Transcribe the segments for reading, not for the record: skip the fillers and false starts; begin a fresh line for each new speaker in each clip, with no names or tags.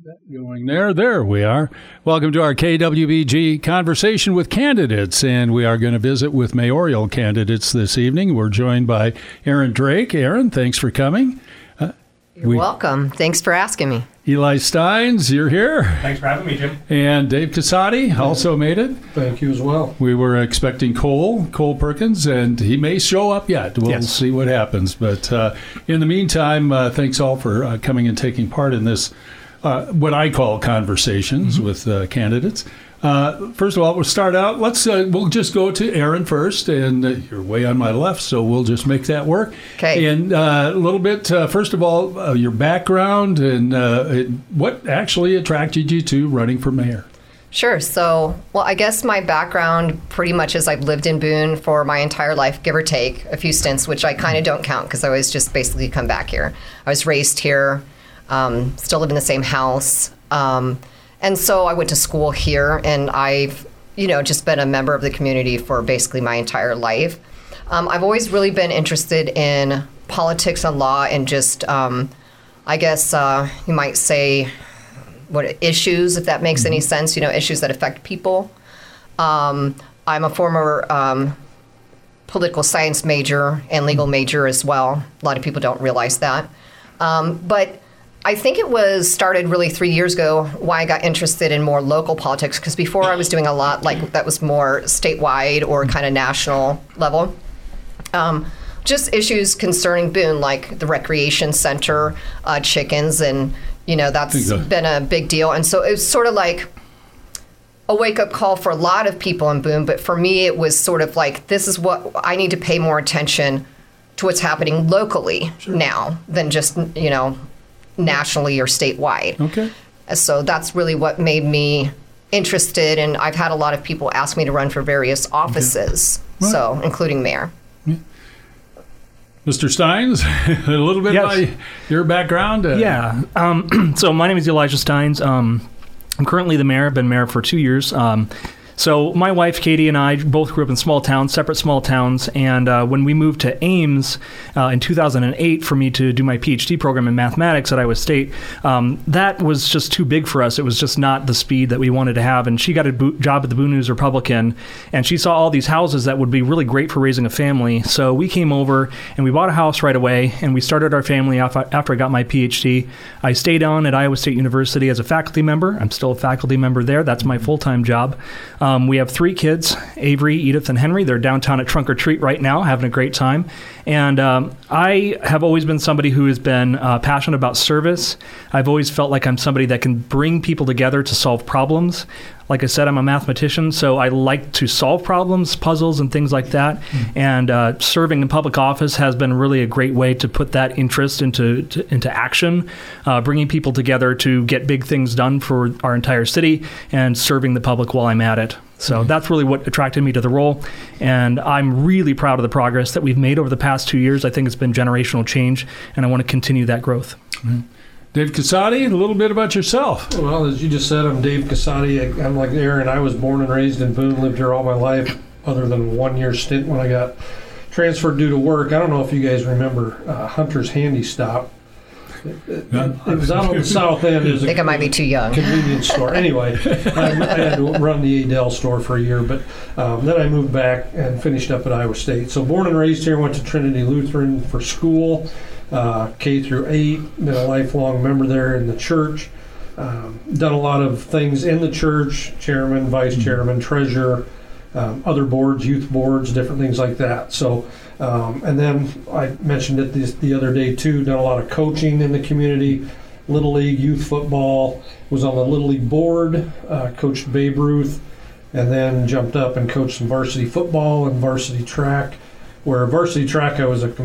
Going there. There we are. Welcome to our KWBG conversation with candidates, and we are going to visit with mayoral candidates this evening. We're joined by Aaron Drake. Aaron, thanks for coming.
You're welcome. Thanks for asking me.
Eli Steins, you're here.
Thanks for having me, Jim.
And Dave Casati also made it.
Thank you as well.
We were expecting Cole Perkins, and he may show up yet. We'll see what happens. But in the meantime, thanks all for coming and taking part in this, what I call conversations with candidates. First of all, we'll start out. We'll just go to Aaron first, and you're way on my left, so we'll just make that work.
Okay.
And a little bit, first of all, your background and what actually attracted you to running for mayor.
Sure. So, I guess my background pretty much is I've lived in Boone for my entire life, give or take a few stints, which I kind of don't count because I always just basically come back here. I was raised here, still live in the same house. And so I went to school here, and I've, just been a member of the community for basically my entire life. I've always really been interested in politics and law and just, I guess you might say, what issues, if that makes any sense, issues that affect people. I'm a former political science major and legal major as well. A lot of people don't realize that. But I think it was started really 3 years ago why I got interested in more local politics, because before I was doing a lot that was more statewide or kind of national level. Just issues concerning Boone, like the recreation center, chickens, and that's been a big deal. And so it was sort of like a wake-up call for a lot of people in Boone, but for me it was sort of like, this is what I need to pay more attention to what's happening locally now than just, nationally or statewide.
Okay.
So that's really what made me interested, and I've had a lot of people ask me to run for various offices, so including mayor. Yeah.
Mr. Steins, a little bit about your background.
So my name is Elijah Steins. I'm currently the mayor. I've been mayor for 2 years. So my wife, Katie, and I both grew up in separate small towns. And when we moved to Ames in 2008 for me to do my PhD program in mathematics at Iowa State, that was just too big for us. It was just not the speed that we wanted to have. And she got a job at the Boone News-Republican, and she saw all these houses that would be really great for raising a family. So we came over and we bought a house right away, and we started our family off after I got my PhD. I stayed on at Iowa State University as a faculty member. I'm still a faculty member there. That's my full-time job. We have 3 kids, Avery, Edith, and Henry. They're downtown at Trunk or Treat right now, having a great time. And I have always been somebody who has been passionate about service. I've always felt like I'm somebody that can bring people together to solve problems. Like I said, I'm a mathematician, so I like to solve problems, puzzles, and things like that. And serving in public office has been really a great way to put that interest into action, bringing people together to get big things done for our entire city and serving the public while I'm at it. So that's really what attracted me to the role. And I'm really proud of the progress that we've made over the past 2 years. I think it's been generational change, and I want to continue that growth.
Dave Casati, a little bit about yourself.
Well, as you just said, I'm Dave Casati. I'm like Aaron. I was born and raised in Boone, lived here all my life, other than a 1-year stint when I got transferred due to work. I don't know if you guys remember Hunter's Handy Stop. It was out on the south end.
I think I might be too young.
Convenience store. Anyway, I had to run the Adel store for a year, but then I moved back and finished up at Iowa State. So born and raised here, went to Trinity Lutheran for school, K through 8, been a lifelong member there in the church. Done a lot of things in the church, chairman, vice chairman, treasurer, other boards, youth boards, different things like that. So, and then I mentioned it the other day too, done a lot of coaching in the community, Little League, youth football, was on the Little League board, coached Babe Ruth, and then jumped up and coached some varsity football and varsity track, where varsity track I was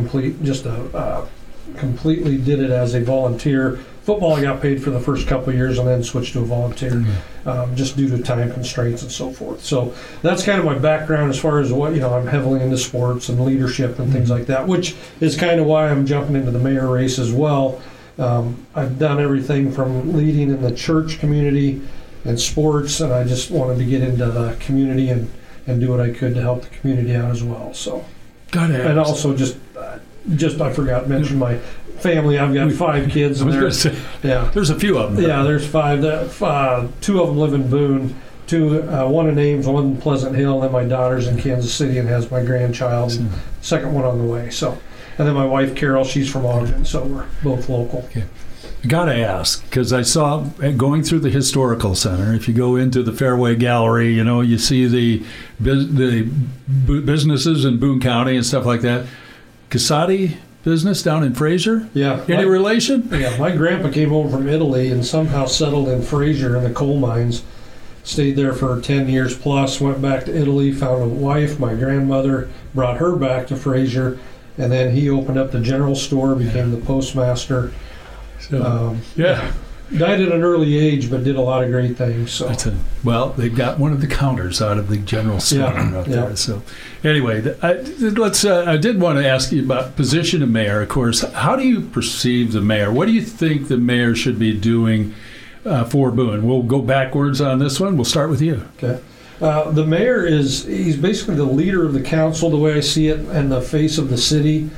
completely did it as a volunteer. Football I got paid for the first couple of years and then switched to a volunteer, just due to time constraints and so forth. So that's kind of my background as far as what, I'm heavily into sports and leadership and things like that, which is kind of why I'm jumping into the mayor race as well. I've done everything from leading in the church community and sports, and I just wanted to get into the community and do what I could to help the community out as well. So,
and
also just I forgot to mention my family. I've got 5 kids.
I was
And
going to say,
yeah,
there's a few of them.
yeah. There's 5. 2 of them live in Boone. 2, one in Ames, one in Pleasant Hill. Then my daughter's in Kansas City and has my grandchild. And second one on the way. So, and then my wife Carol, she's from Ogden. So we're both local.
Okay. I got to ask, because I saw going through the historical center, if you go into the Fairway Gallery, you see the businesses in Boone County and stuff like that. Casati business down in Fraser?
Yeah.
Any relation?
Yeah, my grandpa came over from Italy and somehow settled in Fraser in the coal mines. Stayed there for 10 years plus, went back to Italy, found a wife. My grandmother brought her back to Fraser, and then he opened up the general store, became the postmaster.
So, yeah.
Died at an early age, but did a lot of great things. So.
Well, they've got one of the counters out of the general store out there. So, anyway, I did want to ask you about position of mayor. Of course, how do you perceive the mayor? What do you think the mayor should be doing for Boone? We'll go backwards on this one. We'll start with you.
Okay. The mayor he's basically the leader of the council, the way I see it, and the face of the city.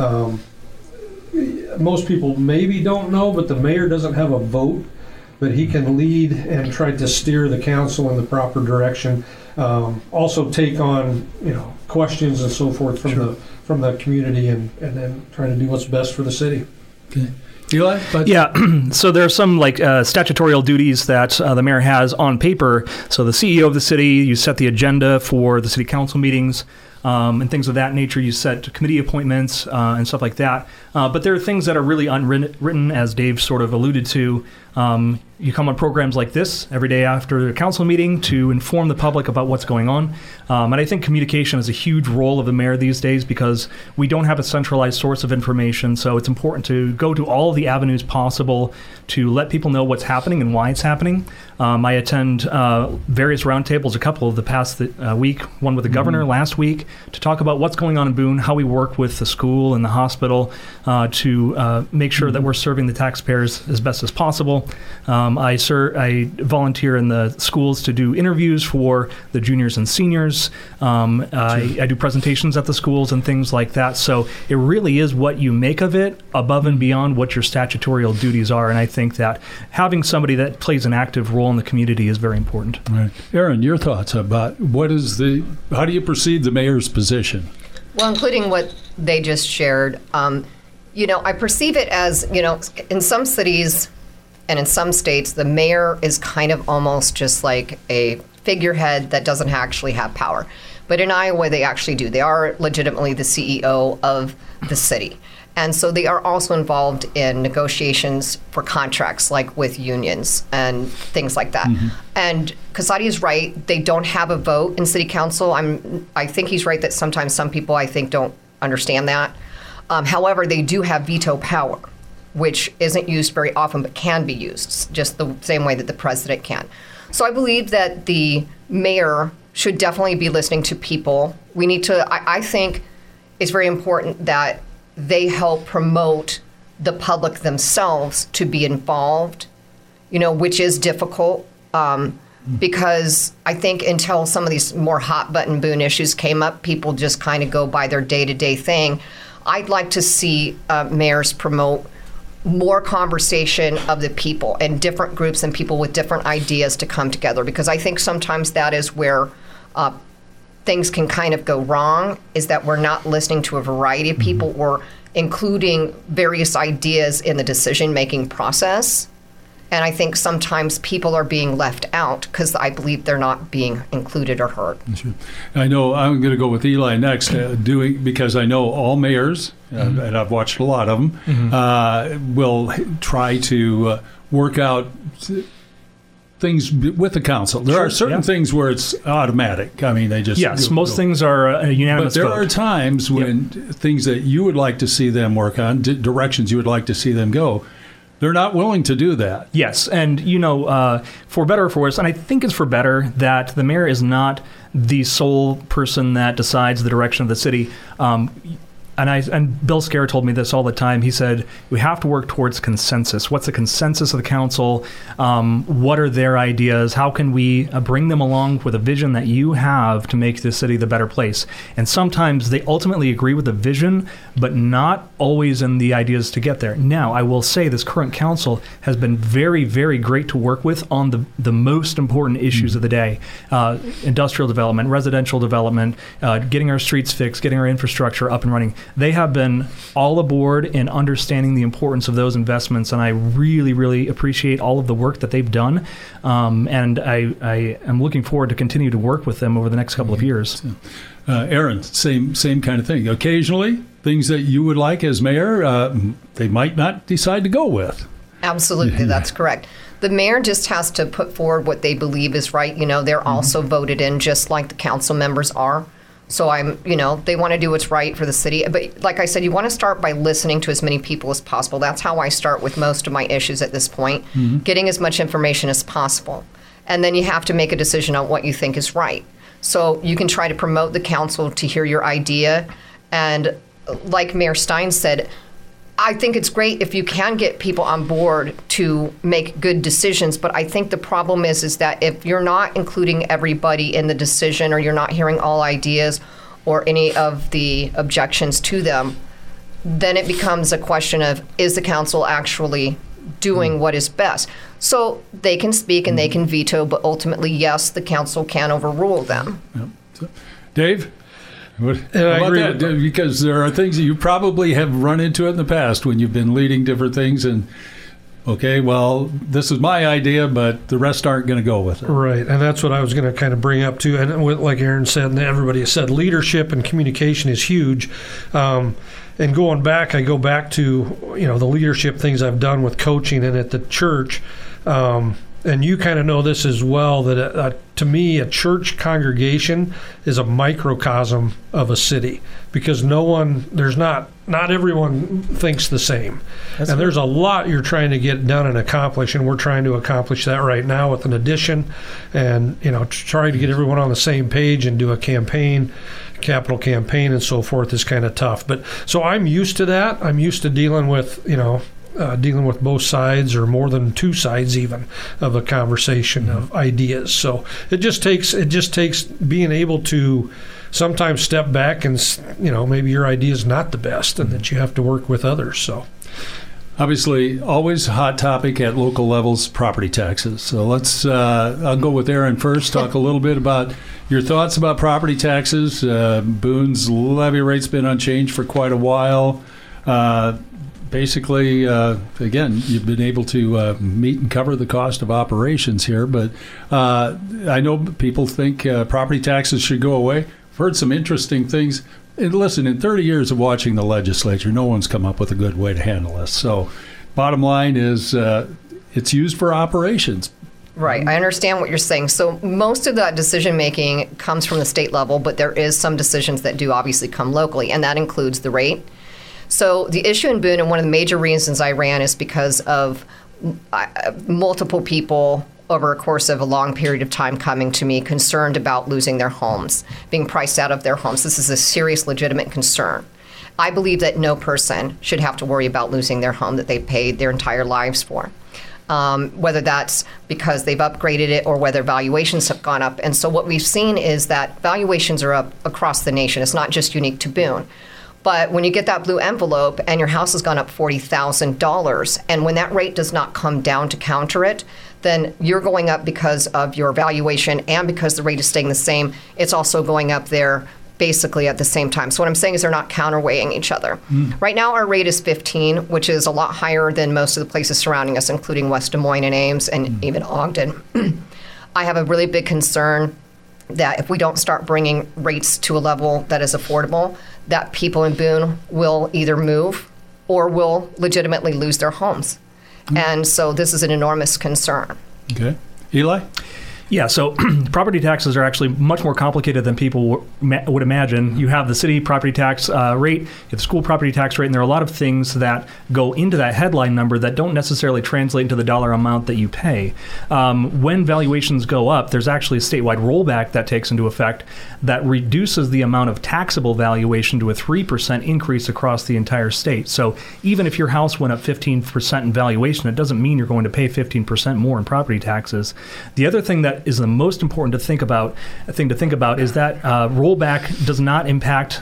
Most people maybe don't know, but the mayor doesn't have a vote, but he can lead and try to steer the council in the proper direction. Also take on questions and so forth from the community, and then try to do what's best for the city.
Okay. Eli?
Yeah, so there are some statutorial duties that the mayor has on paper. So the CEO of the city, you set the agenda for the city council meetings, and things of that nature. You set committee appointments and stuff like that. But there are things that are really unwritten, as Dave sort of alluded to. You come on programs like this every day after the council meeting to inform the public about what's going on. And I think communication is a huge role of the mayor these days because we don't have a centralized source of information. So it's important to go to all of the avenues possible to let people know what's happening and why it's happening. I attend various roundtables, a couple of the past week, one with the governor last week, to talk about what's going on in Boone, how we work with the school and the hospital to make sure that we're serving the taxpayers as best as possible. I volunteer in the schools to do interviews for the juniors and seniors. I do presentations at the schools and things like that. So it really is what you make of it above and beyond what your statutorial duties are. And I think that having somebody that plays an active role in the community is very important.
Right. Aaron, your thoughts about how do you perceive the mayor's position?
Well, including what they just shared, I perceive it as, in some cities and in some states, the mayor is kind of almost just like a figurehead that doesn't actually have power. But in Iowa, they actually do. They are legitimately the CEO of the city. And so they are also involved in negotiations for contracts, like with unions and things like that. Mm-hmm. And Casati is right. They don't have a vote in city council. I think he's right that sometimes some people, I think, don't understand that. However, they do have veto power, which isn't used very often but can be used, just the same way that the president can. So I believe that the mayor should definitely be listening to people. We need to, I think it's very important that they help promote the public themselves to be involved, which is difficult because I think until some of these more hot button Boone issues came up, people just kind of go by their day-to-day thing. I'd like to see mayors promote more conversation of the people and different groups and people with different ideas to come together, because I think sometimes that is where things can kind of go wrong, is that we're not listening to a variety of people or including various ideas in the decision-making process. And I think sometimes people are being left out because I believe they're not being included or heard.
Sure. I know I'm going to go with Eli next, because I know all mayors, and I've watched a lot of them, will try to work out things with the council. There are certain things where it's automatic. I mean, they just
most things are a unanimous
vote. But there
vote.
are times when things that you would like to see them work on, directions you would like to see them go, they're not willing to do that.
Yes, and for better or for worse, and I think it's for better that the mayor is not the sole person that decides the direction of the city. and Bill Scare told me this all the time. He said, we have to work towards consensus. What's the consensus of the council? What are their ideas? How can we bring them along with a vision that you have to make this city the better place? And sometimes they ultimately agree with the vision, but not always in the ideas to get there. Now, I will say this current council has been very, very great to work with on the most important issues of the day. Industrial development, residential development, getting our streets fixed, getting our infrastructure up and running. They have been all aboard in understanding the importance of those investments, and I really, really appreciate all of the work that they've done. And I am looking forward to continue to work with them over the next couple of years.
Aaron, same kind of thing. Occasionally, things that you would like as mayor, they might not decide to go with.
Absolutely, that's correct. The mayor just has to put forward what they believe is right. They're also voted in just like the council members are. So they want to do what's right for the city. But like I said, you want to start by listening to as many people as possible. That's how I start with most of my issues at this point, getting as much information as possible. And then you have to make a decision on what you think is right. So you can try to promote the council to hear your idea. And like Mayor Stein said, I think it's great if you can get people on board to make good decisions, but I think the problem is that if you're not including everybody in the decision, or you're not hearing all ideas or any of the objections to them, then it becomes a question of, is the council actually doing what is best? So they can speak and they can veto, but ultimately, yes, the council can overrule them.
Yep. So, Dave? What about that? Because there are things that you probably have run into in the past when you've been leading different things, and okay, well, this is my idea, but the rest aren't going to go with it.
Right, and that's what I was going to kind of bring up too. And like Aaron said, and everybody has said, leadership and communication is huge. And going back, I go back to the leadership things I've done with coaching and at the church. And you kind of know this as well, that to me, a church congregation is a microcosm of a city, because not everyone thinks the same. And there's a lot you're trying to get done and accomplish, and we're trying to accomplish that right now with an addition, and trying to get everyone on the same page and do a capital campaign and so forth is kind of tough. But so I'm used to that. I'm used to dealing with both sides, or more than two sides even, of a conversation of ideas. So it just takes being able to sometimes step back and maybe your idea is not the best, and that you have to work with others. So
obviously, always a hot topic at local levels, property taxes. So let's I'll go with Aaron first. Talk a little bit about your thoughts about property taxes. Boone's levy rate's been unchanged for quite a while. Basically, again, you've been able to meet and cover the cost of operations here, but I know people think property taxes should go away. I've heard some interesting things. And listen, in 30 years of watching the legislature, no one's come up with a good way to handle this. So bottom line is it's used for operations.
Right. I understand what you're saying. So most of that decision-making comes from the state level, but there is some decisions that do obviously come locally, and that includes the rate. So the issue in Boone, and one of the major reasons I ran, is because of multiple people over a course of a long period of time coming to me concerned about losing their homes, being priced out of their homes. This is a serious, legitimate concern. I believe that no person should have to worry about losing their home that they paid their entire lives for, whether that's because they've upgraded it or whether valuations have gone up. And so what we've seen is that valuations are up across the nation. It's not just unique to Boone. But when you get that blue envelope and your house has gone up $40,000, and when that rate does not come down to counter it, then you're going up because of your valuation, and because the rate is staying the same, it's also going up there basically at the same time. So what I'm saying is they're not counterweighing each other. Right now our rate is 15, which is a lot higher than most of the places surrounding us, including West Des Moines and Ames and even Ogden. I have a really big concern that if we don't start bringing rates to a level that is affordable, that people in Boone will either move or will legitimately lose their homes. And so this is an enormous concern.
Okay. Eli?
Yeah, so property taxes are actually much more complicated than people would imagine. You have the city property tax rate, you have the school property tax rate, and there are a lot of things that go into that headline number that don't necessarily translate into the dollar amount that you pay. When valuations go up, there's actually a statewide rollback that takes into effect that reduces the amount of taxable valuation to a 3% increase across the entire state. So even if your house went up 15% in valuation, it doesn't mean you're going to pay 15% more in property taxes. The other thing that is the most important to think about is that rollback does not impact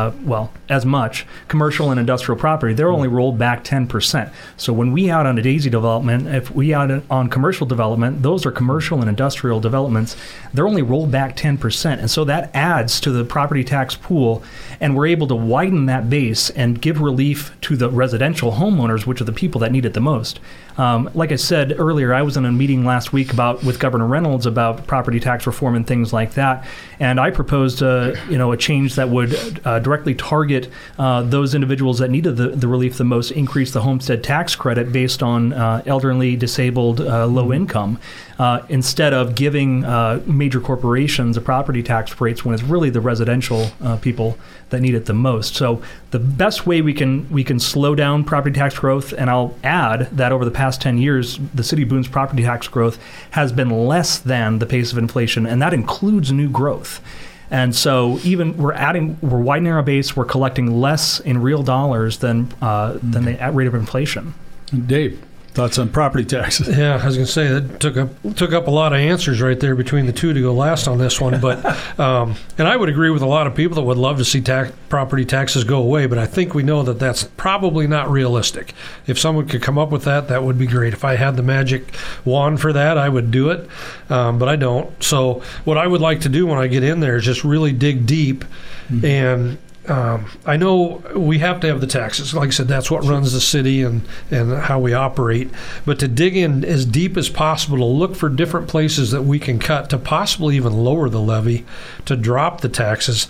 as much commercial and industrial property. They're only rolled back 10%. So when we out on a Daisy development, if we out on commercial development, those are commercial and industrial developments. They're only rolled back 10%, and so that adds to the property tax pool, and we're able to widen that base and give relief to the residential homeowners, which are the people that need it the most. Like I said earlier, I was in a meeting last week with Governor Reynolds about property tax reform and things like that, and I proposed a change that would directly target those individuals that needed the relief the most, increase the homestead tax credit based on elderly, disabled, low income, instead of giving major corporations a property tax rates when it's really the residential people that need it the most. So the best way we can slow down property tax growth, and I'll add that over the past 10 years, the City of Boone's property tax growth has been less than the pace of inflation, and that includes new growth. And so even we're widening our base, we're collecting less in real dollars than the rate of inflation.
Dave, thoughts on property taxes?
Yeah, I was going to say that took up a lot of answers right there between the two to go last on this one. But and I would agree with a lot of people that would love to see property taxes go away. But I think we know that that's probably not realistic. If someone could come up with that, that would be great. If I had the magic wand for that, I would do it. But I don't. So what I would like to do when I get in there is just really dig deep and I know we have to have the taxes. Like I said, that's what runs the city and how we operate. But to dig in as deep as possible, to look for different places that we can cut, to possibly even lower the levy, to drop the taxes,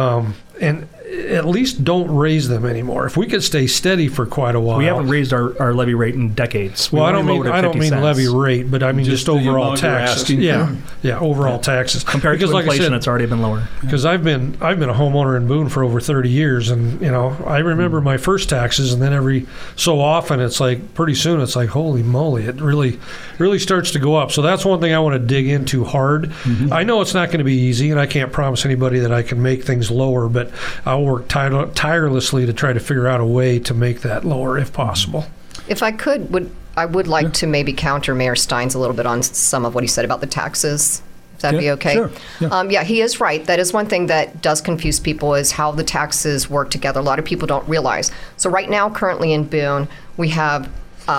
and at least don't raise them anymore. If we could stay steady for quite a while.
We haven't raised our levy rate in decades.
Well, I don't mean levy rate, but I mean just overall taxes. Yeah, overall taxes.
Compared to inflation, like I said, it's already been lower.
Because I've been a homeowner in Boone for over 30 years, and I remember my first taxes, and then every so often it's like pretty soon it's like, holy moly, it really starts to go up. So that's one thing I want to dig into hard. Mm-hmm. I know it's not going to be easy, and I can't promise anybody that I can make things lower, but I'll work tirelessly to try to figure out a way to make that lower if possible.
If I could, I would like to maybe counter Mayor Steins a little bit on some of what he said about the taxes. If that'd be okay?
Sure.
Yeah, he is right. That is one thing that does confuse people, is how the taxes work together. A lot of people don't realize. So right now, currently in Boone, we have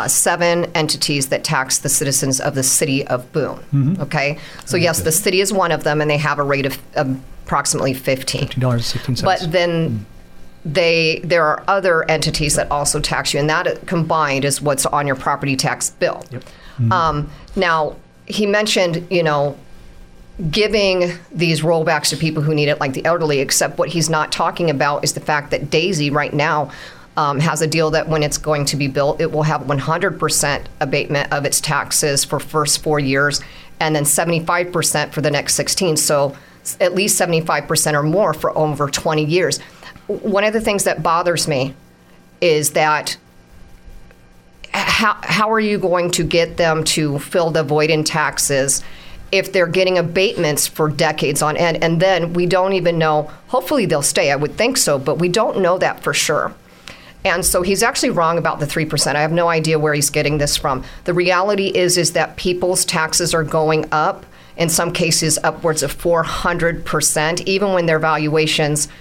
7 entities that tax the citizens of the city of Boone. Mm-hmm. Okay? So yes, the city is one of them, and they have a rate of approximately
$15.16.
But then there are other entities that also tax you, and that combined is what's on your property tax bill.
Yep. Mm-hmm.
Now, he mentioned, giving these rollbacks to people who need it, like the elderly, except what he's not talking about is the fact that Daisy right now has a deal that when it's going to be built, it will have 100% abatement of its taxes for first 4 years, and then 75% for the next 16. So at least 75% or more for over 20 years. One of the things that bothers me is that how are you going to get them to fill the void in taxes if they're getting abatements for decades on end? And then we don't even know, hopefully they'll stay, I would think so, but we don't know that for sure. And so he's actually wrong about the 3%. I have no idea where he's getting this from. The reality is that people's taxes are going up, in some cases upwards of 400%, even when their valuations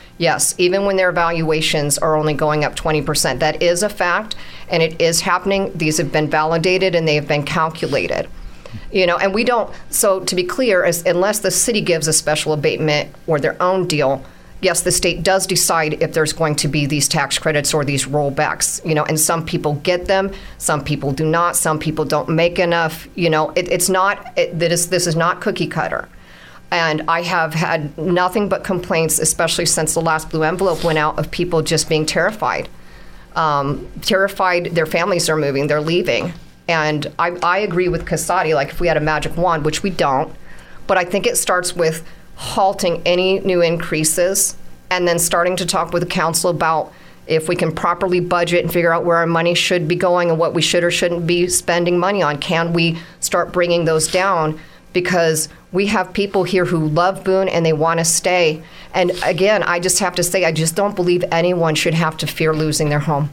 are only going up 20%. That is a fact, and it is happening. These have been validated, and they have been calculated. And we don't, so to be clear, unless the city gives a special abatement or their own deal, yes, the state does decide if there's going to be these tax credits or these rollbacks, and some people get them, some people do not, some people don't make enough. This is not cookie cutter. And I have had nothing but complaints, especially since the last blue envelope went out, of people just being terrified. Terrified, their families are moving, they're leaving. And I agree with Casati, like if we had a magic wand, which we don't, But I think it starts with halting any new increases and then starting to talk with the council about if we can properly budget and figure out where our money should be going and what we should or shouldn't be spending money on. Can we start bringing those down? Because we have people here who love Boone and they want to stay. And again, I just have to say, I just don't believe anyone should have to fear losing their home.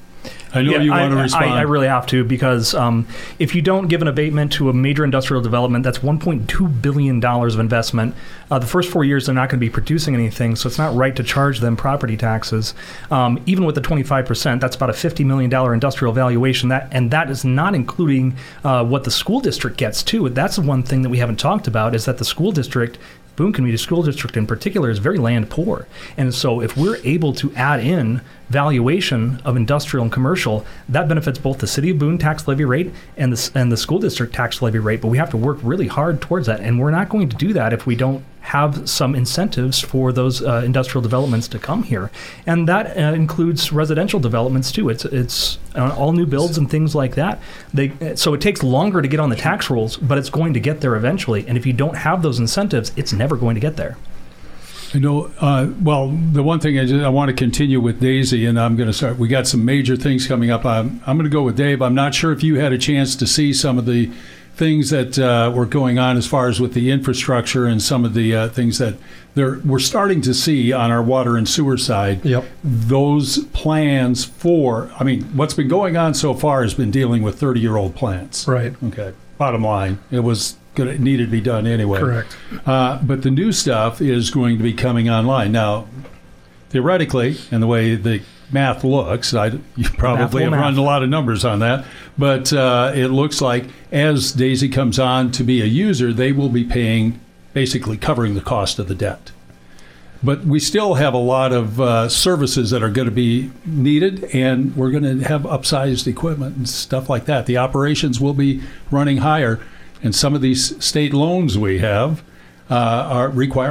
I know you want to respond.
I really have to, because if you don't give an abatement to a major industrial development, that's $1.2 billion of investment. The first 4 years, they're not going to be producing anything, so it's not right to charge them property taxes. Even with the 25%, that's about a $50 million industrial valuation, and that is not including what the school district gets, too. That's the one thing that we haven't talked about, is that the school district, Boone Community School District in particular, is very land poor. And so if we're able to add in valuation of industrial and commercial, that benefits both the City of Boone tax levy rate and the school district tax levy rate. But we have to work really hard towards that. And we're not going to do that if we don't have some incentives for those industrial developments to come here. And that includes residential developments too. It's all new builds and things like that. So it takes longer to get on the tax rolls, but it's going to get there eventually. And if you don't have those incentives, it's never going to get there.
I know, well, the one thing I want to continue with Daisy, and I'm going to start. We got some major things coming up. I'm going to go with Dave. I'm not sure if you had a chance to see some of the things that were going on as far as with the infrastructure and some of the things that we're starting to see on our water and sewer side.
Yep.
Those plans for, I mean, what's been going on so far has been dealing with 30-year-old plants.
Right.
Okay. Bottom line, it needed to be done anyway.
Correct.
But the new stuff is going to be coming online. Now, theoretically, and the way the math looks, you probably have run a lot of numbers on that, but it looks like as Daisy comes on to be a user, they will be paying, basically covering the cost of the debt. But we still have a lot of services that are going to be needed, and we're going to have upsized equipment and stuff like that. The operations will be running higher. And some of these state loans we have require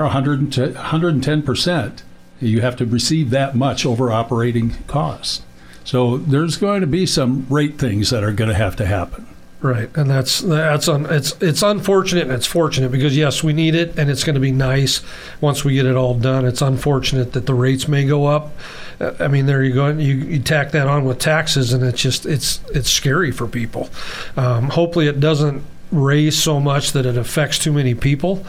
110%. You have to receive that much over operating costs. So there's going to be some rate things that are going to have to happen.
Right, and it's unfortunate and it's fortunate, because yes, we need it, and it's going to be nice once we get it all done. It's unfortunate that the rates may go up. I mean, there you go. You tack that on with taxes, and it's scary for people. Hopefully, it doesn't raise so much that it affects too many people.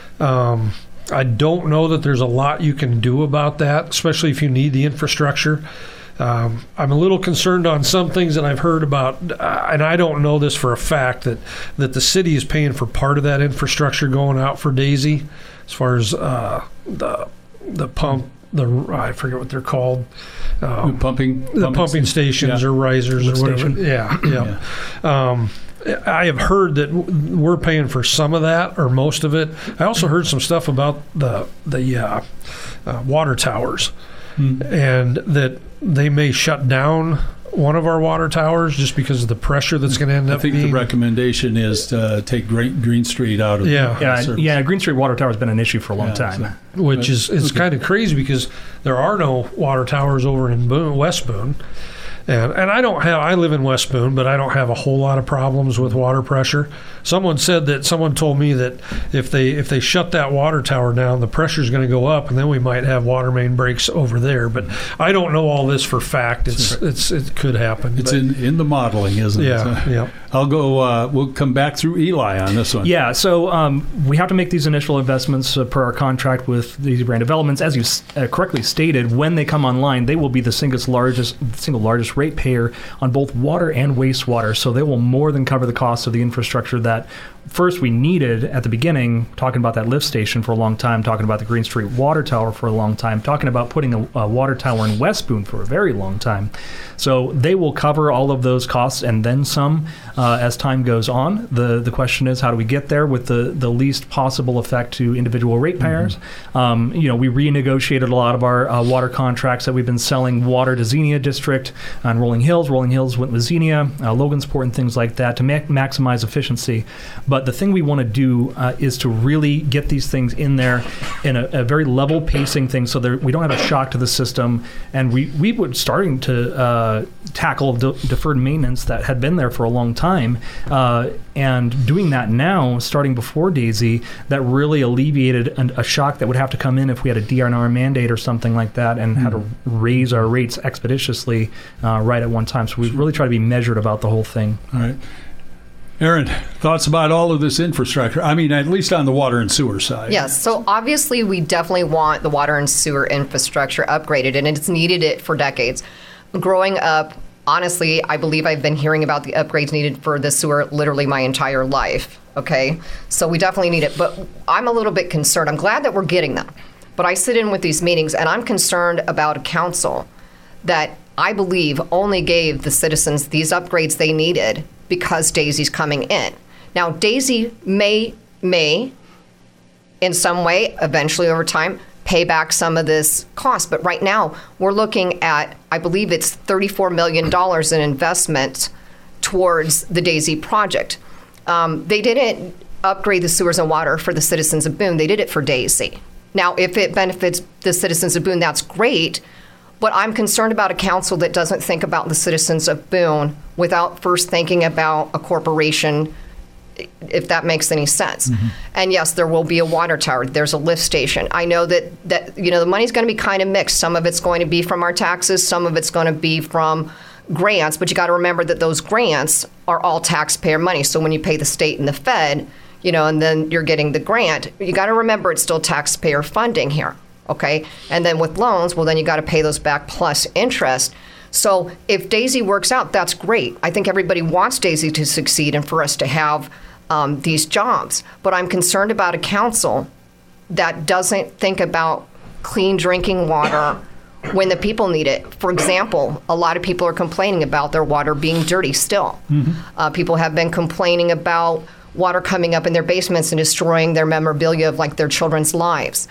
I don't know that there's a lot you can do about that, especially if you need the infrastructure. I'm a little concerned on some things that I've heard about, and I don't know this for a fact, that the city is paying for part of that infrastructure going out for Daisy, as far as the pump, I forget what they're called. Pumping stations, or risers or whatever. Yeah. I have heard that we're paying for some of that, or most of it. I also heard some stuff about the water towers, and that they may shut down one of our water towers just because of the pressure that's going to end up being. I think
the recommendation is to take Green Street out of service.
Yeah, Green Street water tower has been an issue for a long time.
Which is kind of crazy, because there are no water towers over in West Boone. And I live in West Boone, but I don't have a whole lot of problems with water pressure. Someone told me that if they shut that water tower down, the pressure's going to go up, and then we might have water main breaks over there. But I don't know all this for fact. It could happen.
It's in the modeling, isn't it?
Yeah.
I'll go. We'll come back through Eli on this one.
Yeah. So we have to make these initial investments per our contract with the Easy Brand Developments. As you correctly stated, when they come online, they will be the single largest ratepayer on both water and wastewater. So they will more than cover the cost of the infrastructure that first we needed at the beginning, talking about that lift station for a long time, talking about the Green Street water tower for a long time, talking about putting a water tower in West Boone for a very long time. So they will cover all of those costs and then some as time goes on. The question is, how do we get there with the least possible effect to individual ratepayers? We renegotiated a lot of our water contracts that we've been selling water to Xenia District. on Rolling Hills. Rolling Hills went with Xenia, Logansport, and things like that to maximize efficiency. But the thing we want to do is to really get these things in there in a very level pacing thing, so we don't have a shock to the system. And we were starting to tackle deferred maintenance that had been there for a long time, and doing that now, starting before Daisy, that really alleviated a shock that would have to come in if we had a DNR mandate or something like that, and had to raise our rates expeditiously right at one time. So we really try to be measured about the whole thing.
All right. Aaron, thoughts about all of this infrastructure? I mean, at least on the water and sewer side.
Yes. So obviously we definitely want the water and sewer infrastructure upgraded, and it's needed it for decades. Growing up, honestly, I believe I've been hearing about the upgrades needed for the sewer literally my entire life. Okay. So we definitely need it. But I'm a little bit concerned. I'm glad that we're getting them. But I sit in with these meetings, and I'm concerned about a council that I believe only gave the citizens these upgrades they needed because Daisy's coming in. Now, Daisy may, in some way, eventually over time, pay back some of this cost. But right now, we're looking at, I believe it's $34 million in investment towards the Daisy project. They didn't upgrade the sewers and water for the citizens of Boone. They did it for Daisy. Now, if it benefits the citizens of Boone, that's great. But I'm concerned about a council that doesn't think about the citizens of Boone without first thinking about a corporation, if that makes any sense. Mm-hmm. And yes, there will be a water tower. There's a lift station. I know that the money's going to be kind of mixed. Some of it's going to be from our taxes. Some of it's going to be from grants. But you got to remember that those grants are all taxpayer money. So when you pay the state and the Fed, and then you're getting the grant, you got to remember it's still taxpayer funding here. Okay. And then with loans, well, then you got to pay those back plus interest. So if Daisy works out, that's great. I think everybody wants Daisy to succeed and for us to have these jobs. But I'm concerned about a council that doesn't think about clean drinking water when the people need it. For example, a lot of people are complaining about their water being dirty still. Mm-hmm. People have been complaining about water coming up in their basements and destroying their memorabilia of like their children's lives.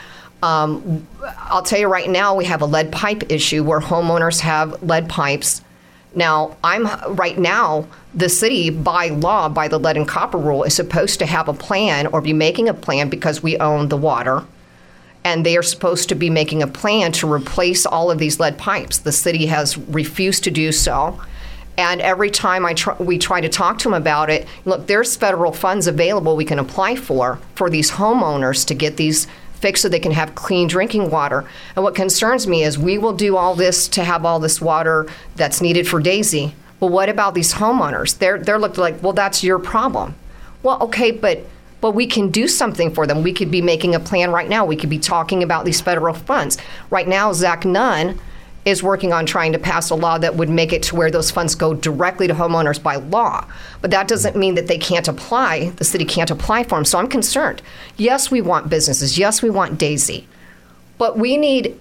I'll tell you right now, we have a lead pipe issue where homeowners have lead pipes. Now, right now, the city, by law, by the lead and copper rule, is supposed to have a plan or be making a plan because we own the water. And they are supposed to be making a plan to replace all of these lead pipes. The city has refused to do so. And every time we try to talk to them about it, look, there's federal funds available we can apply for these homeowners to get these fixed so they can have clean drinking water. And what concerns me is we will do all this to have all this water that's needed for Daisy. Well, what about these homeowners? They're looked like, well, that's your problem. Well, okay, but we can do something for them. We could be making a plan right now. We could be talking about these federal funds. Right now, Zach Nunn is working on trying to pass a law that would make it to where those funds go directly to homeowners by law. But that doesn't mean that they can't apply, the city can't apply for them. So I'm concerned. Yes, we want businesses. Yes, we want Daisy. But we need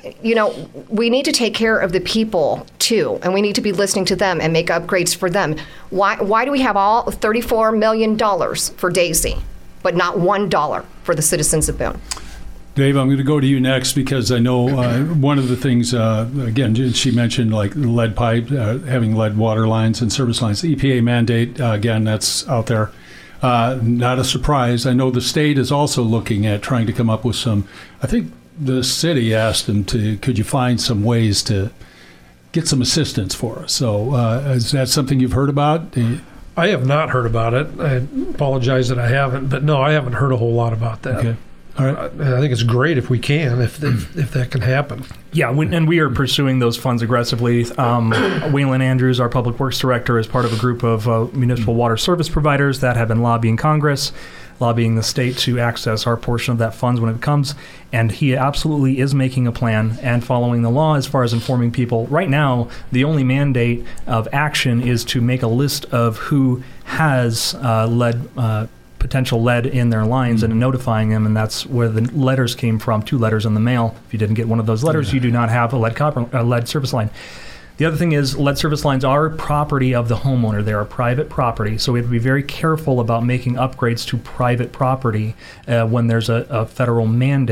to take care of the people too, and we need to be listening to them and make upgrades for them. Why do we have all $34 million for Daisy, but not $1 for the citizens of Boone?
Dave, I'm going to go to you next because I know one of the things, again, she mentioned like lead pipe, having lead water lines and service lines. The EPA mandate, again, that's out there. Not a surprise. I know the state is also looking at trying to come up with some, I think the city asked them could you find some ways to get some assistance for us? So is that something you've heard about?
I have not heard about it. I apologize that I haven't, but no, I haven't heard a whole lot about that.
Okay. All right.
I think it's great if we can, if that can happen.
Yeah, and we are pursuing those funds aggressively. Waylon Andrews, our public works director, is part of a group of municipal water service providers that have been lobbying Congress, lobbying the state to access our portion of that funds when it comes. And he absolutely is making a plan and following the law as far as informing people. Right now, the only mandate of action is to make a list of who has potential lead in their lines and notifying them, and that's where the letters came from, 2 letters in the mail. If you didn't get one of those letters, you do not have a lead service line. The other thing is lead service lines are property of the homeowner. They are private property, so we have to be very careful about making upgrades to private property when there's a federal mandate.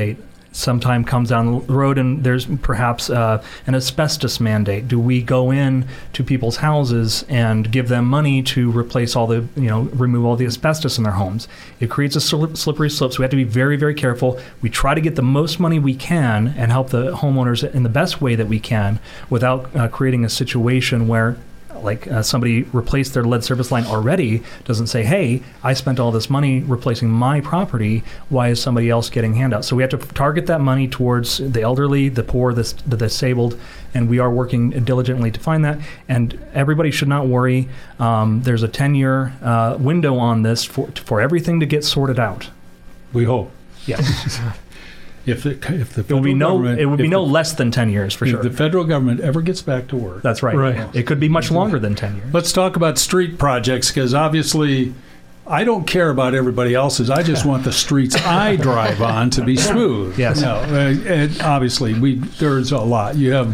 sometime comes down the road and there's perhaps an asbestos mandate. Do we go in to people's houses and give them money to replace all the, remove all the asbestos in their homes? It creates a slippery slope, so we have to be very, very careful. We try to get the most money we can and help the homeowners in the best way that we can without creating a situation where somebody replaced their lead service line already, doesn't say, hey, I spent all this money replacing my property. Why is somebody else getting handouts? So we have to target that money towards the elderly, the poor, the disabled, and we are working diligently to find that. And everybody should not worry. There's a 10-year window on this for everything to get sorted out.
We hope.
Yes.
If the
it would be no less than 10 years for sure.
If the federal government ever gets back to work.
That's right. It could be much longer than 10 years.
Let's talk about street projects, because obviously I don't care about everybody else's. I just want the streets I drive on to be smooth.
Yes.
And obviously there's a lot. You have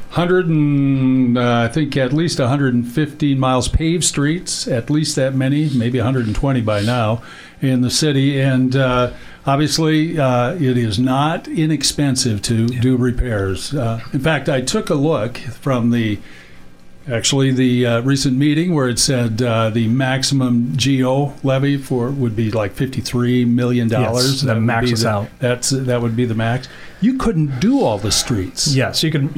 100 I think at least 115 miles paved streets, at least that many, maybe 120 by now in the city. And obviously, it is not inexpensive to do repairs. In fact, I took a look from the recent meeting where it said the maximum GO levy would be like $53 million.
Yes, that maxes out.
That would be the max. You couldn't do all the streets.
Yes, you could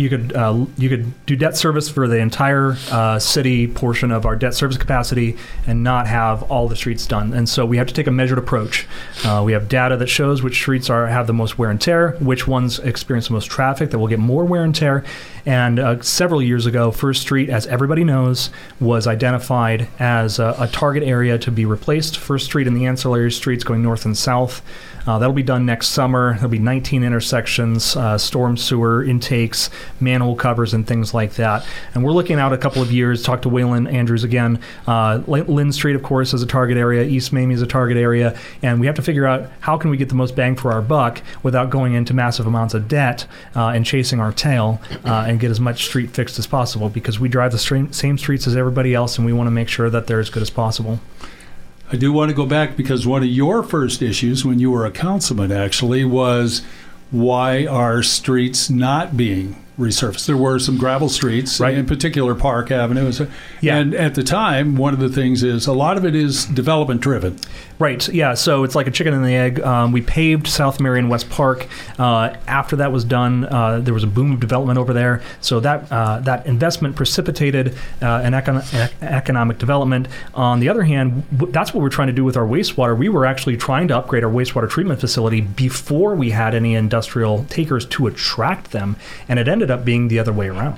do debt service for the entire city portion of our debt service capacity and not have all the streets done. And so we have to take a measured approach. We have data that shows which streets have the most wear and tear, which ones experience the most traffic that will get more wear and tear. And several years ago, First Street, as everybody knows, was identified as a target area to be replaced. First Street and the ancillary streets going north and south. That'll be done next summer. There'll be 19 intersections, storm sewer intakes, manhole covers, and things like that. And we're looking out a couple of years. Talk to Waylon Andrews again. Lynn Street, of course, is a target area. East Mamie is a target area. And we have to figure out how can we get the most bang for our buck without going into massive amounts of debt and chasing our tail and get as much street fixed as possible, because we drive the same streets as everybody else, and we want to make sure that they're as good as possible.
I do want to go back, because one of your first issues when you were a councilman actually was, why are streets not being resurfaced? There were some gravel streets, right, in particular Park Avenue.
Yeah.
And at the time, one of the things is a lot of it is development driven.
Right. Yeah. So it's like a chicken and the egg. We paved South Marion West Park. After that was done, there was a boom of development over there. So that investment precipitated an economic development. On the other hand, that's what we're trying to do with our wastewater. We were actually trying to upgrade our wastewater treatment facility before we had any industrial takers to attract them, and it ended up being the other way around.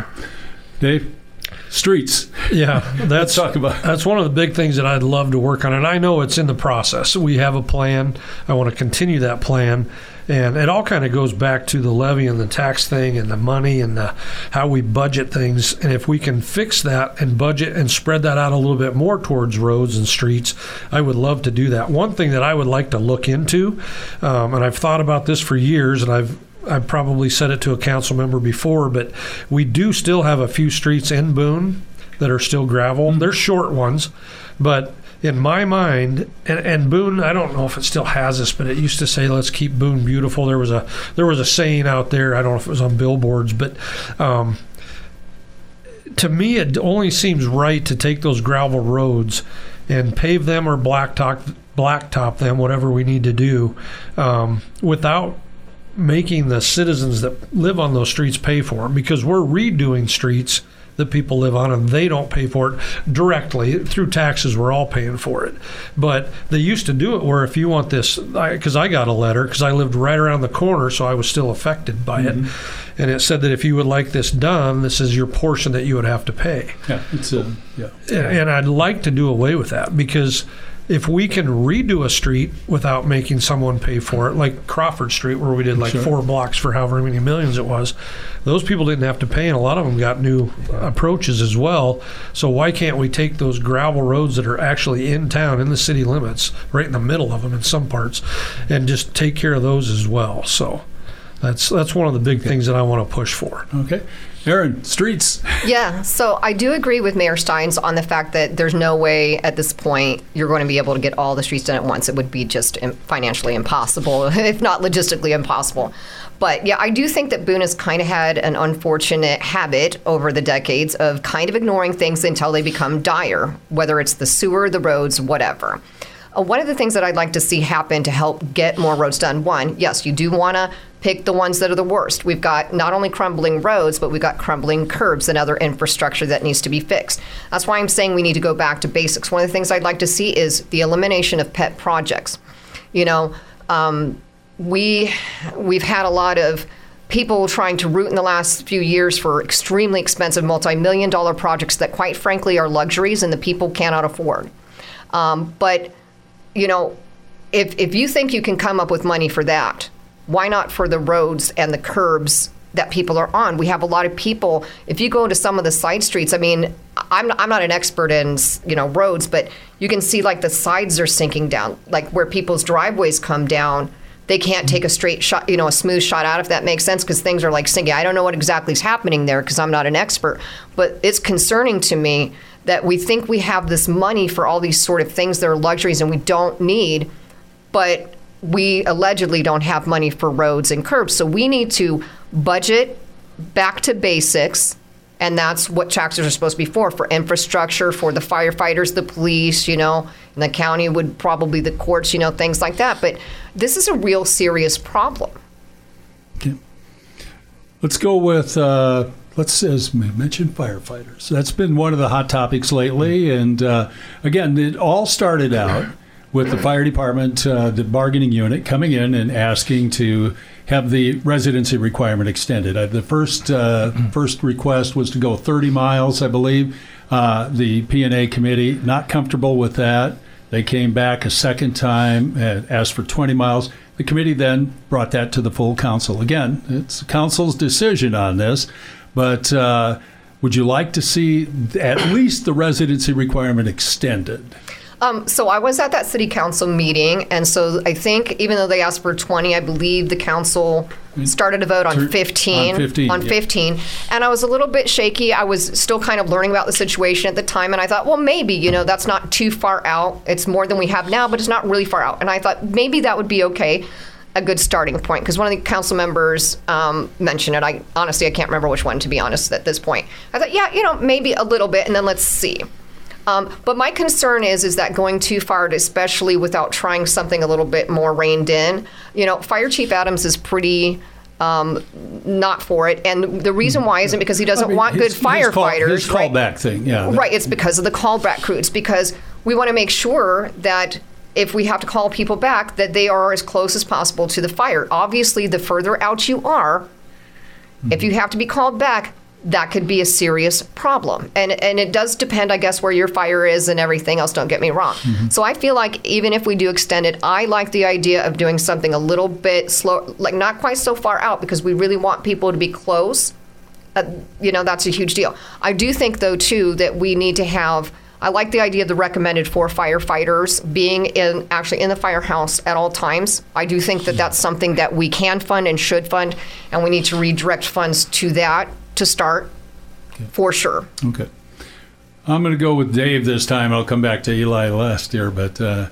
Dave? Streets.
Yeah,
let's talk about.
That's one of the big things that I'd love to work on, and I know it's in the process. We have a plan. I want to continue that plan, and it all kind of goes back to the levy and the tax thing and the money and how we budget things. And if we can fix that and budget and spread that out a little bit more towards roads and streets, I would love to do that. One thing that I would like to look into, and I've thought about this for years, and I've probably said it to a council member before, but we do still have a few streets in Boone that are still gravel. They're short ones, but in my mind, and Boone, I don't know if it still has this, but it used to say, let's keep Boone beautiful. There was a saying out there, I don't know if it was on billboards, but to me, it only seems right to take those gravel roads and pave them or blacktop them, whatever we need to do, without making the citizens that live on those streets pay for them, because we're redoing streets that people live on and they don't pay for it directly through taxes. We're all paying for it, but they used to do it where if you want this, because I got a letter because I lived right around the corner, so I was still affected by it, and it said that if you would like this done, this is your portion that you would have to pay. And I'd like to do away with that, because if we can redo a street without making someone pay for it, like Crawford Street, where we did 4 blocks for however many millions it was, those people didn't have to pay, and a lot of them got new approaches as well. So why can't we take those gravel roads that are actually in town, in the city limits, right in the middle of them in some parts, and just take care of those as well? So that's one of the big things that I want to push for.
Okay. Erin, streets.
Yeah, so I do agree with Mayor Steins on the fact that there's no way at this point you're going to be able to get all the streets done at once. It would be just financially impossible, if not logistically impossible. But yeah, I do think that Boone has kind of had an unfortunate habit over the decades of kind of ignoring things until they become dire, whether it's the sewer, the roads, whatever. One of the things that I'd like to see happen to help get more roads done, one, yes, you do want to pick the ones that are the worst. We've got not only crumbling roads, but we've got crumbling curbs and other infrastructure that needs to be fixed. That's why I'm saying we need to go back to basics. One of the things I'd like to see is the elimination of pet projects. You know, we've had a lot of people trying to root in the last few years for extremely expensive multi-million-dollar projects that, quite frankly, are luxuries and the people cannot afford. But you know, if you think you can come up with money for that, why not for the roads and the curbs that people are on? We have a lot of people. If you go to some of the side streets, I mean, I'm not an expert in, you know, roads, but you can see like the sides are sinking down, like where people's driveways come down. They can't take a straight shot, you know, a smooth shot out, if that makes sense, because things are like sinking. I don't know what exactly is happening there because I'm not an expert, but it's concerning to me that we think we have this money for all these sort of things that are luxuries and we don't need, but we allegedly don't have money for roads and curbs. So we need to budget back to basics, and that's what taxes are supposed to be for infrastructure, for the firefighters, the police, you know, and the county would probably the courts, you know, things like that. But this is a real serious problem.
Okay. Let's go with... as we mentioned, firefighters. That's been one of the hot topics lately. And again, it all started out with the fire department, the bargaining unit, coming in and asking to have the residency requirement extended. The first request was to go 30 miles, I believe. The P&A committee, not comfortable with that. They came back a second time and asked for 20 miles. The committee then brought that to the full council. Again, it's the council's decision on this. But would you like to see at least the residency requirement extended?
So I was at that city council meeting, and so I think even though they asked for 20, I believe the council started a vote on 15. On 15. And I was a little bit shaky. I was still kind of learning about the situation at the time, and I thought, well, maybe, you know, that's not too far out. It's more than we have now, but it's not really far out. And I thought maybe that would be okay. A good starting point, because one of the council members mentioned it. I can't remember which one, to be honest, at this point. I thought, yeah, you know, maybe a little bit, and then let's see. But my concern is that going too far, especially without trying something a little bit more reined in. You know, Fire Chief Adams is pretty not for it, and the reason why isn't because he doesn't want good firefighters.
His callback thing, yeah.
Right, it's because of the callback crew. It's because we want to make sure that if we have to call people back, that they are as close as possible to the fire. Obviously, the further out you are, if you have to be called back, that could be a serious problem. And it does depend, I guess, where your fire is and everything else, don't get me wrong. So I feel like even if we do extend it, I like the idea of doing something a little bit slow, like not quite so far out, because we really want people to be close. You know, that's a huge deal. I do think, though, too, that we need to have... I like the idea of the recommended 4 firefighters being actually in the firehouse at all times. I do think that that's something that we can fund and should fund, and we need to redirect funds to that to start, for sure.
Okay. I'm going to go with Dave this time. I'll come back to Eli last year, but the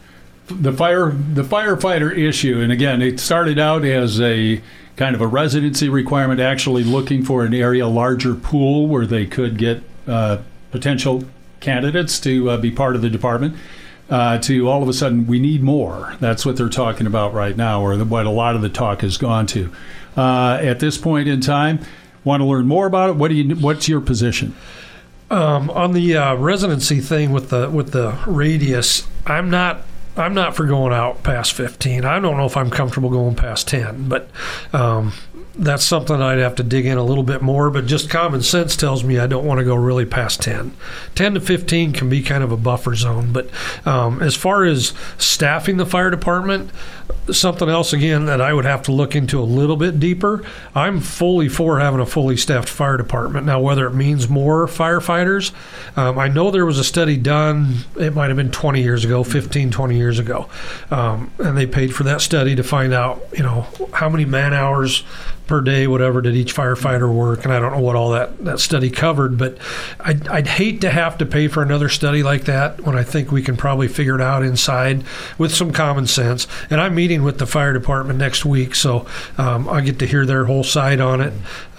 firefighter issue, and again, it started out as a kind of a residency requirement, actually looking for an area larger pool where they could get potential candidates to be part of the department, to all of a sudden we need more. That's what they're talking about right now, or what a lot of the talk has gone to. At this point in time, want to learn more about it? What's your position?
On the residency thing with the radius, I'm not for going out past 15. I don't know if I'm comfortable going past 10, but that's something I'd have to dig in a little bit more, but just common sense tells me I don't want to go really past 10. 10 to 15 can be kind of a buffer zone, but as far as staffing the fire department, something else, again, that I would have to look into a little bit deeper. I'm fully for having a fully staffed fire department. Now, whether it means more firefighters, I know there was a study done, it might have been 20 years ago, 15, 20 years ago, and they paid for that study to find out, you know, how many man hours per day, whatever, did each firefighter work? And I don't know what all that study covered, but I'd hate to have to pay for another study like that when I think we can probably figure it out inside with some common sense. And I'm meeting with the fire department next week, so I get to hear their whole side on it.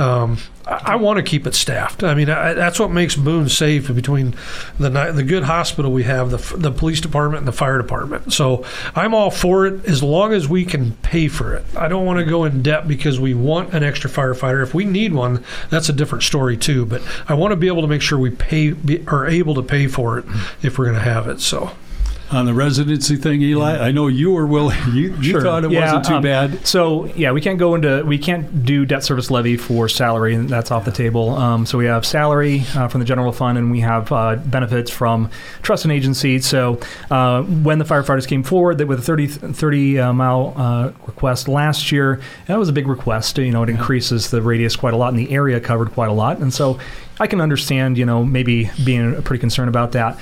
I want to keep it staffed. I mean, that's what makes Boone safe between the good hospital we have, the police department, and the fire department. So I'm all for it as long as we can pay for it. I don't want to go in debt because we want an extra firefighter. If we need one, that's a different story too. But I want to be able to make sure we are able to pay for it if we're going to have it. So.
On the residency thing, Eli, I know you were willing. You
Sure.
thought it wasn't too bad.
So yeah, we can't do debt service levy for salary, and that's off the table. So we have salary from the general fund, and we have benefits from trust and agency. So when the firefighters came forward with a 30 mile request last year, that was a big request. It increases the radius quite a lot, and the area covered quite a lot. And so I can understand, maybe being pretty concerned about that.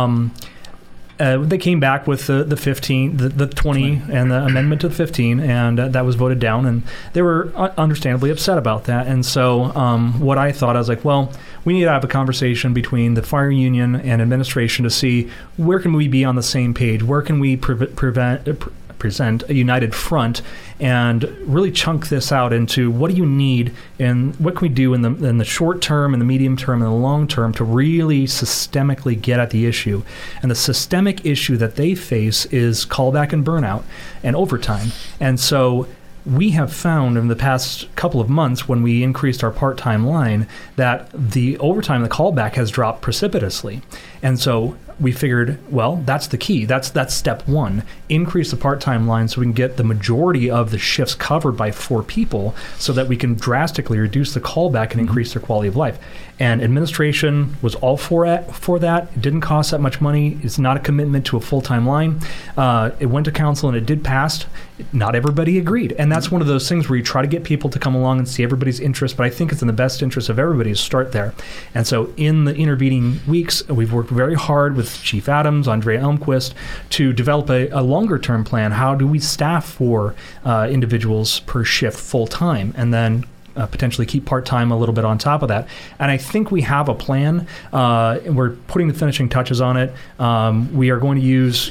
They came back with the 15, the 20, and the amendment to the 15, and that was voted down, and they were understandably upset about that. And so what I thought, I was like, well, we need to have a conversation between the fire union and administration to see where can we be on the same page, where can we present a united front and really chunk this out into what do you need and what can we do in the short term, in the medium term, and the long term to really systemically get at the issue. And the systemic issue that they face is callback and burnout and overtime. And so we have found in the past couple of months when we increased our part-time line that the overtime, the callback has dropped precipitously. And so we figured, well, that's the key. That's step one. Increase the part-time line so we can get the majority of the shifts covered by 4 people so that we can drastically reduce the callback and increase their quality of life. And administration was all for that. It didn't cost that much money. It's not a commitment to a full-time line. It went to council and it did pass. Not everybody agreed. And that's one of those things where you try to get people to come along and see everybody's interest, but I think it's in the best interest of everybody to start there. And so in the intervening weeks, we've worked very hard with Chief Adams, Andrea Elmquist, to develop a longer-term plan. How do we staff 4 individuals per shift full-time, and then potentially keep part-time a little bit on top of that. And I think we have a plan. We're putting the finishing touches on it. We are going to use,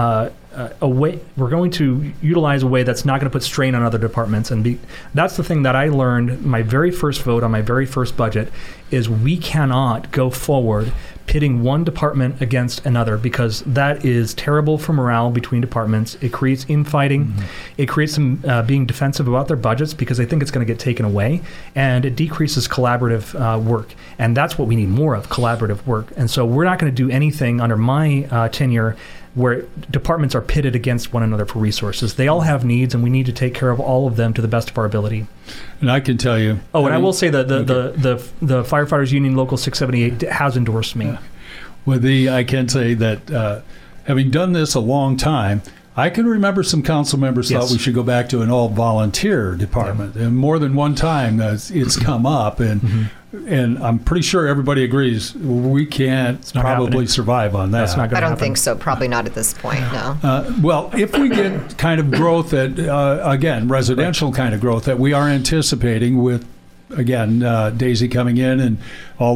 we're going to utilize a way that's not going to put strain on other departments. And that's the thing that I learned my very first vote on my very first budget is we cannot go forward pitting one department against another because that is terrible for morale between departments. It creates infighting. Mm-hmm. It creates them being defensive about their budgets because they think it's going to get taken away, and it decreases collaborative work. And that's what we need more of, collaborative work. And so we're not going to do anything under my tenure where departments are pitted against one another for resources. They all have needs, and we need to take care of all of them to the best of our ability.
And I can tell you...
Oh, and I will say that the Firefighters Union Local 678 has endorsed me.
Well, I can say that having done this a long time, I can remember some council members thought we should go back to an all-volunteer department. Yeah. And more than one time it's come up, and and I'm pretty sure everybody agrees we can't probably survive on that.
That's not
I don't
happen.
think so. Probably not at this point, no.
Well, if we get kind of growth that, again, residential kind of growth that we are anticipating with, again, Daisy coming in and all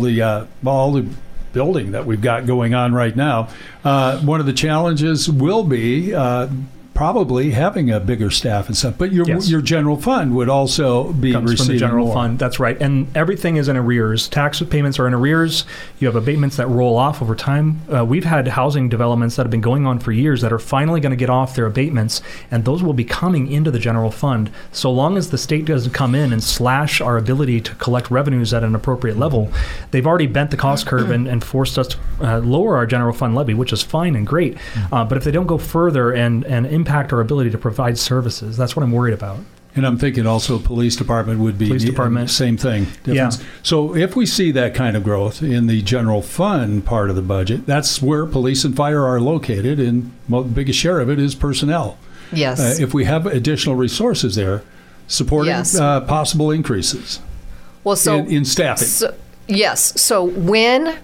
the building that we've got going on right now, one of the challenges will be probably having a bigger staff and stuff. But your general fund would also be
comes
receiving
from the general
more.
fund. That's right. And everything is in arrears. Tax payments are in arrears. You have abatements that roll off over time. We've had housing developments that have been going on for years that are finally going to get off their abatements, and those will be coming into the general fund. So long as the state doesn't come in and slash our ability to collect revenues at an appropriate level, they've already bent the cost curve and forced us to lower our general fund levy, which is fine and great. But if they don't go further and impact our ability to provide services, that's what I'm worried about.
And I'm thinking also police department would be same thing.
Yeah.
So if we see that kind of growth in the general fund part of the budget, that's where police and fire are located, and the biggest share of it is personnel.
Yes.
If we have additional resources there, supporting possible increases in staffing.
Yes. So when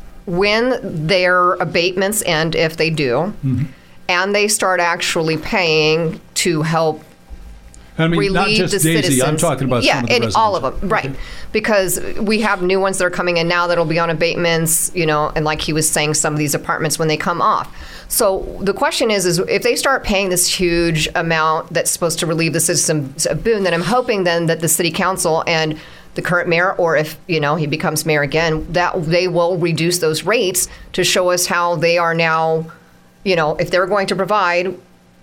their abatements end, if they do, and they start actually paying to help
I mean,
relieve
not just
the
Daisy.
citizens.
I'm talking about some of the
and all of
residents.
them, right? Because we have new ones that are coming in now that'll be on abatements, and like he was saying, some of these apartments when they come off. So the question is if they start paying this huge amount that's supposed to relieve the citizens of Boone, then I'm hoping then that the city council and the current mayor, or if he becomes mayor again, that they will reduce those rates to show us how they are now. If they're going to provide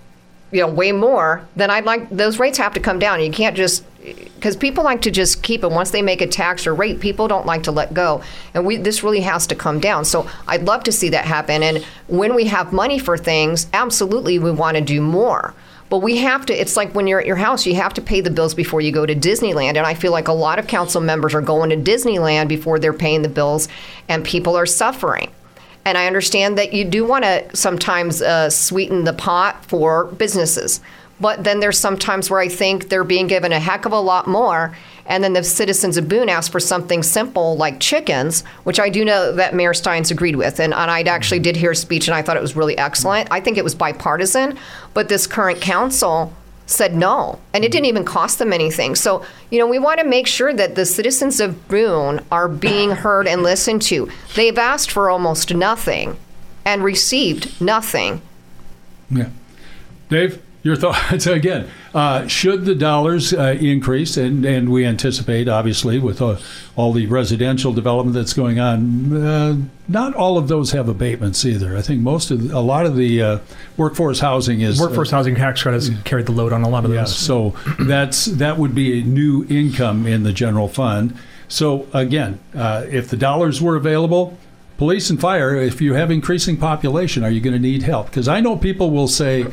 way more, then I'd like those rates have to come down. You can't just, because people like to just keep it. Once they make a tax or rate, people don't like to let go. And this really has to come down. So I'd love to see that happen. And when we have money for things, absolutely we want to do more. But we have to, it's like when you're at your house, you have to pay the bills before you go to Disneyland. And I feel like a lot of council members are going to Disneyland before they're paying the bills, and people are suffering. And I understand that you do want to sometimes sweeten the pot for businesses. But then there's sometimes where I think they're being given a heck of a lot more. And then the citizens of Boone ask for something simple like chickens, which I do know that Mayor Steins agreed with. And I actually did hear a speech, and I thought it was really excellent. I think it was bipartisan. But this current council said no, and it didn't even cost them anything. So, we want to make sure that the citizens of Boone are being heard and listened to. They've asked for almost nothing and received nothing.
Yeah. Dave, your thoughts again. Should the dollars increase, and we anticipate, obviously, with all the residential development that's going on, not all of those have abatements either. I think a lot of the workforce housing is...
Workforce housing tax credits carry the load on a lot of those.
So that would be a new income in the general fund. So again, if the dollars were available, police and fire, if you have increasing population, are you going to need help? Because I know people will say...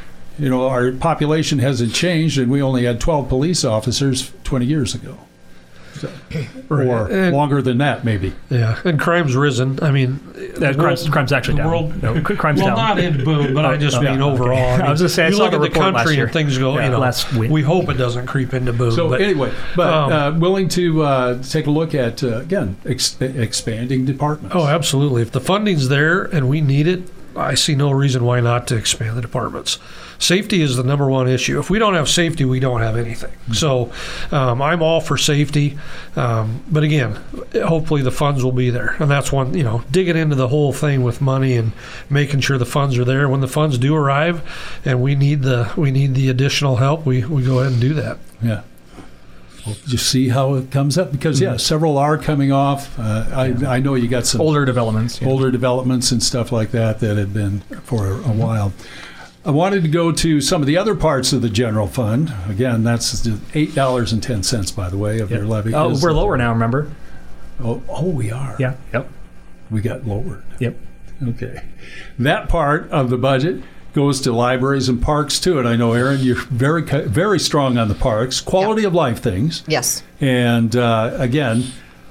our population hasn't changed, and we only had 12 police officers 20 years ago. So, or longer than that, maybe.
Yeah, and crime's risen. I mean,
crime's actually down. Crime's down.
Well, not in Boone, but I just mean overall.
I was going to say, I saw the
report last year. You look at the country and things go,
last week.
We hope it doesn't creep into Boone.
So anyway, willing to take a look at, again, expanding departments.
Oh, absolutely. If the funding's there and we need it, I see no reason why not to expand the departments. Safety is the number one issue. If we don't have safety, we don't have anything. Mm-hmm. So I'm all for safety. But again, hopefully the funds will be there. And that's one, digging into the whole thing with money and making sure the funds are there. When the funds do arrive and we need the additional help, we go ahead and do that.
Yeah. We'll just see how it comes up, because several are coming off. I know you got some
older developments
and stuff like that had been for a while. I wanted to go to some of the other parts of the general fund. Again, that's $8.10, by the way, of your levy.
Oh, we're lower now, remember?
Oh, we are.
Yeah. Yep.
We got lowered.
Yep.
Okay. That part of the budget goes to libraries and parks too. And I know, Erin, you're very, very strong on the parks, quality of life things.
Yes.
And again,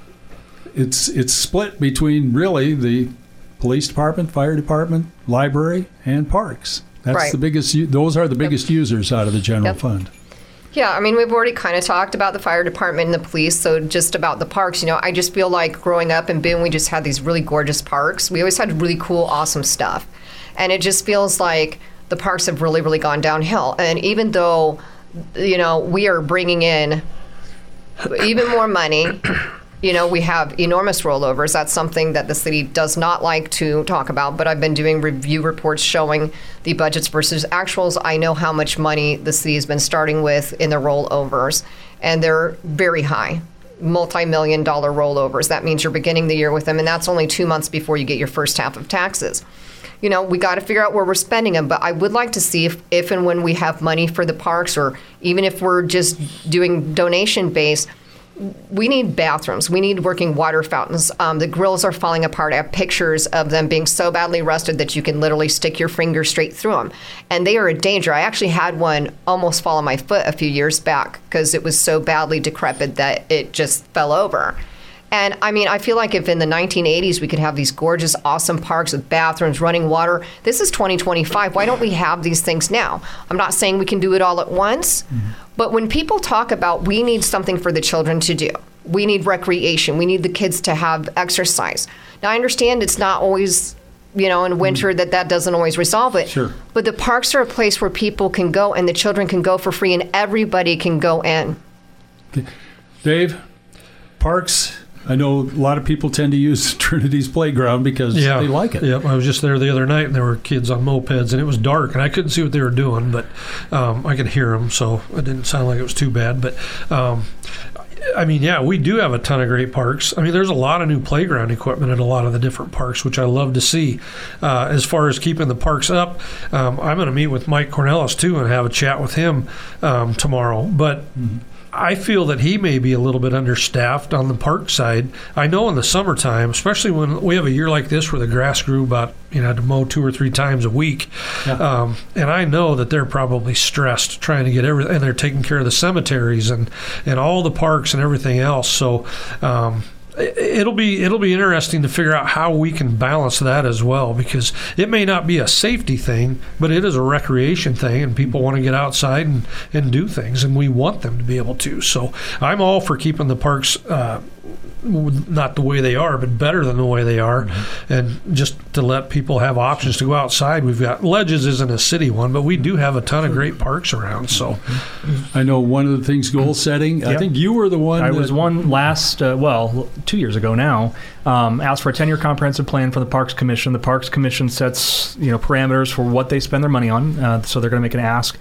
it's split between really the police department, fire department, library, and parks. That's the biggest. Those are the biggest users out of the general fund.
Yeah, I mean, we've already kind of talked about the fire department and the police, so just about the parks, I just feel like growing up in Boone, we just had these really gorgeous parks. We always had really cool, awesome stuff. And it just feels like the parks have really, really gone downhill. And even though, we are bringing in even more money, we have enormous rollovers. That's something that the city does not like to talk about. But I've been doing review reports showing the budgets versus actuals. I know how much money the city has been starting with in the rollovers, and they're very high. Multi-million-dollar rollovers. That means you're beginning the year with them, and that's only 2 months before you get your first half of taxes. We got to figure out where we're spending them, but I would like to see if and when we have money for the parks, or even if we're just doing donation-based, we need bathrooms. We need working water fountains. The grills are falling apart. I have pictures of them being so badly rusted that you can literally stick your finger straight through them. And they are a danger. I actually had one almost fall on my foot a few years back because it was so badly decrepit that it just fell over. And I mean, I feel like if in the 1980s we could have these gorgeous, awesome parks with bathrooms, running water, this is 2025. Why don't we have these things now? I'm not saying we can do it all at once, but when people talk about we need something for the children to do, we need recreation, we need the kids to have exercise. Now, I understand it's not always in winter that doesn't always resolve it.
Sure.
But the parks are a place where people can go and the children can go for free and everybody can go in.
Dave, parks, I know a lot of people tend to use Trinity's playground because they like it.
Yep, I was just there the other night, and there were kids on mopeds, and it was dark, and I couldn't see what they were doing, but I could hear them, so it didn't sound like it was too bad. But, we do have a ton of great parks. I mean, there's a lot of new playground equipment at a lot of the different parks, which I love to see. As far as keeping the parks up, I'm going to meet with Mike Cornelis, too, and have a chat with him tomorrow. But I feel that he may be a little bit understaffed on the park side. I know in the summertime, especially when we have a year like this where the grass grew about, had to mow 2 or 3 times a week. Yeah. And I know that they're probably stressed trying to get everything, and they're taking care of the cemeteries and all the parks and everything else. So, it'll be interesting to figure out how we can balance that as well, because it may not be a safety thing, but it is a recreation thing, and people want to get outside and do things, and we want them to be able to. So I'm all for keeping the parks not the way they are, but better than the way they are, and just to let people have options to go outside. We've got Ledges isn't a city one, but we do have a ton of great parks around. So
I know one of the things, goal setting. I think you were the one.
I was one last 2 years ago now. Asked for a 10-year comprehensive plan for the Parks Commission. The Parks Commission sets parameters for what they spend their money on, so they're going to make an ask.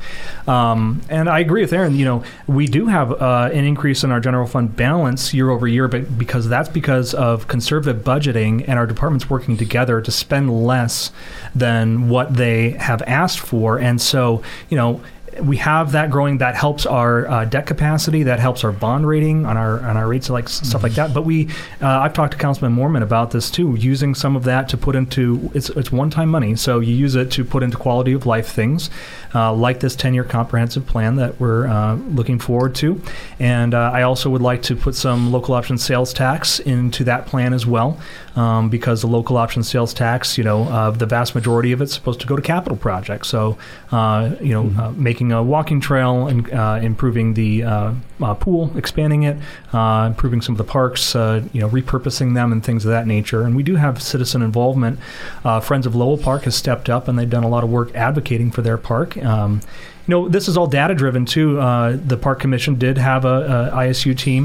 And I agree with Aaron. We do have an increase in our general fund balance year over year, but because of conservative budgeting and our departments working together to spend less than what they have asked for. And so, we have that growing. That helps our debt capacity. That helps our bond rating on our rates, like stuff like that. But I've talked to Councilman Moorman about this too, using some of that to put into it's one-time money. So you use it to put into quality of life things, like this 10-year comprehensive plan that we're looking forward to. And I also would like to put some local option sales tax into that plan as well, because the local option sales tax, the vast majority of it's supposed to go to capital projects. So making a walking trail and improving the pool, expanding it, improving some of the parks, repurposing them and things of that nature. And we do have citizen involvement. Friends of Lowell Park has stepped up, and they've done a lot of work advocating for their park. This is all data-driven, too. The Park Commission did have a ISU team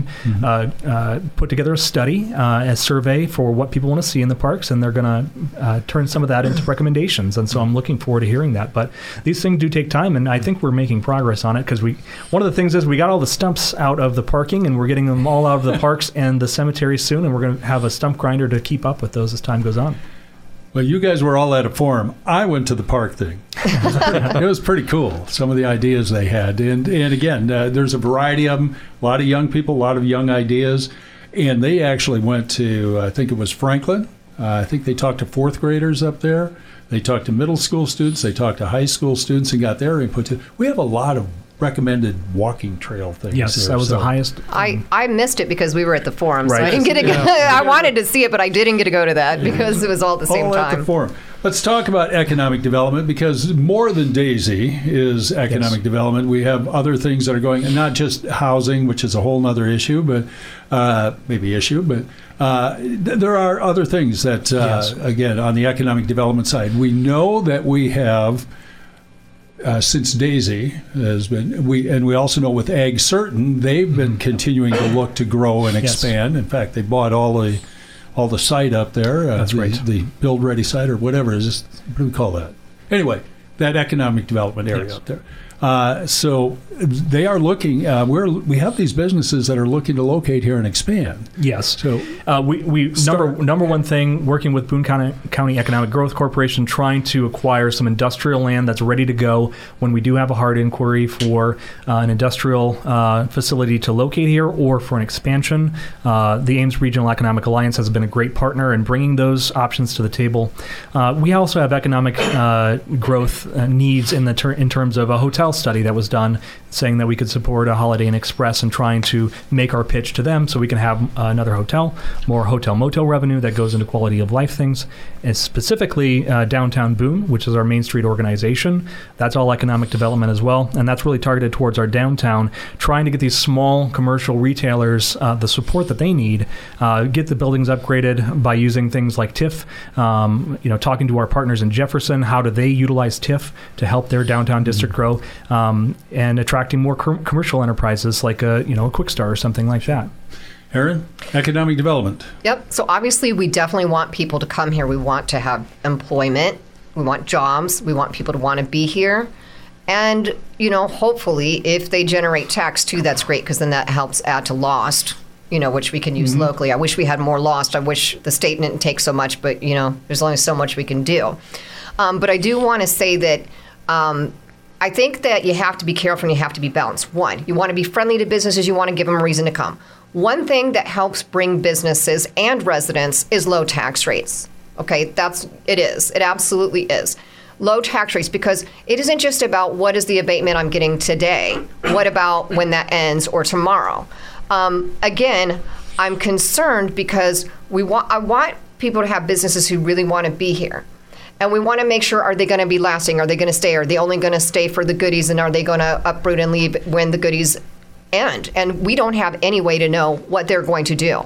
put together a study, a survey for what people want to see in the parks, and they're going to turn some of that into recommendations. And so I'm looking forward to hearing that. But these things do take time, and I think we're making progress on it, because one of the things is we got all the stumps out of the parking, and we're getting them all out of the parks and the cemeteries soon, and we're going to have a stump grinder to keep up with those as time goes on.
Well, you guys were all at a forum. I went to the park thing. It was pretty cool, some of the ideas they had. And again, there's a variety of them, a lot of young people, a lot of young ideas. And they actually went to, I think it was Franklin. I think they talked to 4th graders up there. They talked to middle school students. They talked to high school students and got their input too. We have a lot of recommended walking trail things.
Yes,
there,
that was the highest.
I missed it because we were at the forum,
right.
So I didn't get to go. I wanted to see it, but I didn't get to go to that because it was all at the same time.
At the forum. Let's talk about economic development, because more than Daisy is economic development. We have other things that are going, and not just housing, which is a whole other issue, but there are other things that, again, on the economic development side. We know that we have, since Daisy has been, we also know with Ag Certain, they've been continuing to look to grow and expand. In fact, they bought all the site up there.
That's right.
The Build Ready site, or whatever is this, what do we call that? Anyway, that economic development area up there. So they are looking. We have these businesses that are looking to locate here and expand.
Yes.
So
we number one thing, working with Boone County Economic Growth Corporation, trying to acquire some industrial land that's ready to go when we do have a hard inquiry for an industrial facility to locate here or for an expansion. The Ames Regional Economic Alliance has been a great partner in bringing those options to the table. We also have economic growth needs in terms of a hotel study that was done, saying that we could support a Holiday Inn Express and trying to make our pitch to them so we can have another hotel, more hotel-motel revenue that goes into quality of life things. And specifically Downtown Boone, which is our Main Street organization. That's all economic development as well, and that's really targeted towards our downtown, trying to get these small commercial retailers the support that they need, get the buildings upgraded by using things like TIF, talking to our partners in Jefferson, how do they utilize TIF to help their downtown district grow, and attracting more commercial enterprises like a Quickstar or something like that.
Erin, economic development.
Yep. So obviously we definitely want people to come here. We want to have employment. We want jobs. We want people to want to be here. And, hopefully if they generate tax too, that's great, because then that helps add to lost, which we can use locally. I wish we had more lost. I wish the state didn't take so much, but, there's only so much we can do. But I do want to say that I think that you have to be careful and you have to be balanced. One, you want to be friendly to businesses. You want to give them a reason to come. One thing that helps bring businesses and residents is low tax rates. Okay, it is. It absolutely is. Low tax rates, because it isn't just about what is the abatement I'm getting today. What about when that ends or tomorrow? Again, I'm concerned because I want people to have businesses who really want to be here. And we want to make sure, are they going to be lasting? Are they going to stay? Are they only going to stay for the goodies? And are they going to uproot and leave when the goodies end? And we don't have any way to know what they're going to do.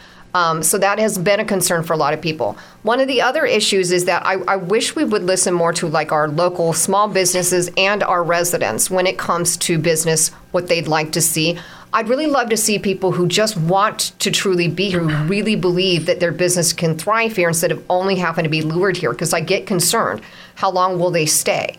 So that has been a concern for a lot of people. One of the other issues is that I wish we would listen more to our local small businesses and our residents when it comes to business, what they'd like to see. I'd really love to see people who just want to truly be here, who really believe that their business can thrive here instead of only having to be lured here, because I get concerned. How long will they stay?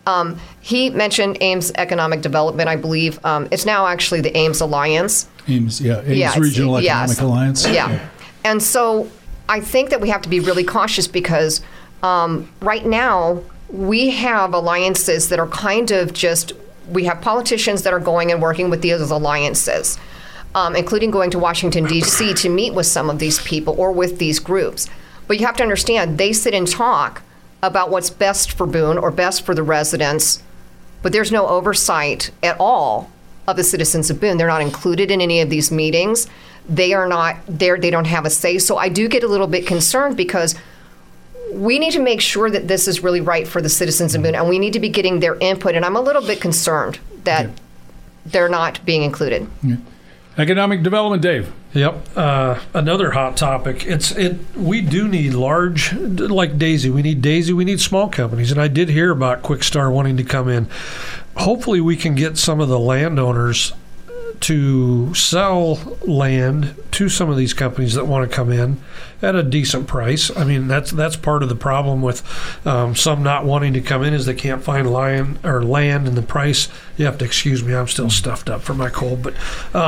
He mentioned Ames Economic Development, I believe. It's now actually the Ames Alliance.
Ames Regional Economic Alliance.
Yeah. And so I think that we have to be really cautious because right now we have alliances that are kind of we have politicians that are going and working with these alliances, including going to Washington, D.C. to meet with some of these people or with these groups. But you have to understand, they sit and talk about what's best for Boone or best for the residents, but there's no oversight at all of the citizens of Boone. They're not included in any of these meetings. They are not there. They don't have a say. So I do get a little bit concerned because we need to make sure that this is really right for the citizens of Boone, and we need to be getting their input. And I'm a little bit concerned that they're not being included.
Yeah. Economic development, Dave.
Yep. Another hot topic. We do need large, like Daisy. We need small companies. And I did hear about Quickstar wanting to come in. Hopefully we can get some of the landowners to sell land to some of these companies that want to come in at a decent price. I mean, that's part of the problem with some not wanting to come in is they can't find land, and the price. You have to excuse me, I'm still stuffed up for my cold, but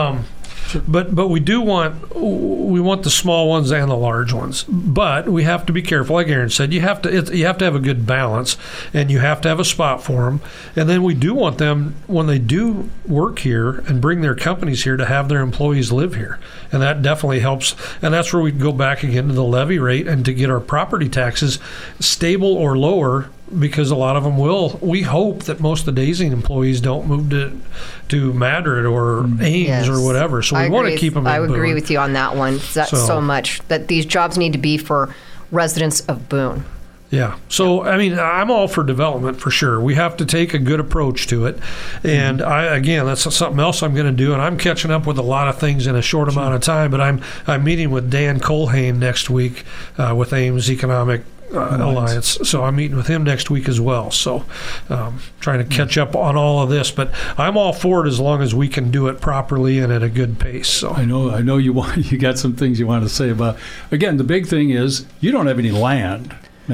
we want the small ones and the large ones. But we have to be careful. Like Erin said, you have to have a good balance, and you have to have a spot for them. And then we do want them, when they do work here and bring their companies here, to have their employees live here. And that definitely helps. And that's where we go back again to the levy rate and to get our property taxes stable or lower, because a lot of them will. We hope that most of the Daisy employees don't move to Madrid or Ames or whatever. So we want to keep them in Boone.
I agree with you on that one. That's so much that these jobs need to be for residents of Boone.
Yeah. So, I mean, I'm all for development for sure. We have to take a good approach to it. And that's something else I'm going to do. And I'm catching up with a lot of things in a short amount of time. But I'm meeting with Dan Colhane next week with Ames Economic Alliance. So I'm meeting with him next week as well. So trying to catch up on all of this, but I'm all for it as long as we can do it properly and at a good pace. So
I know you got some things you want to say about. Again, the big thing is you don't have any land.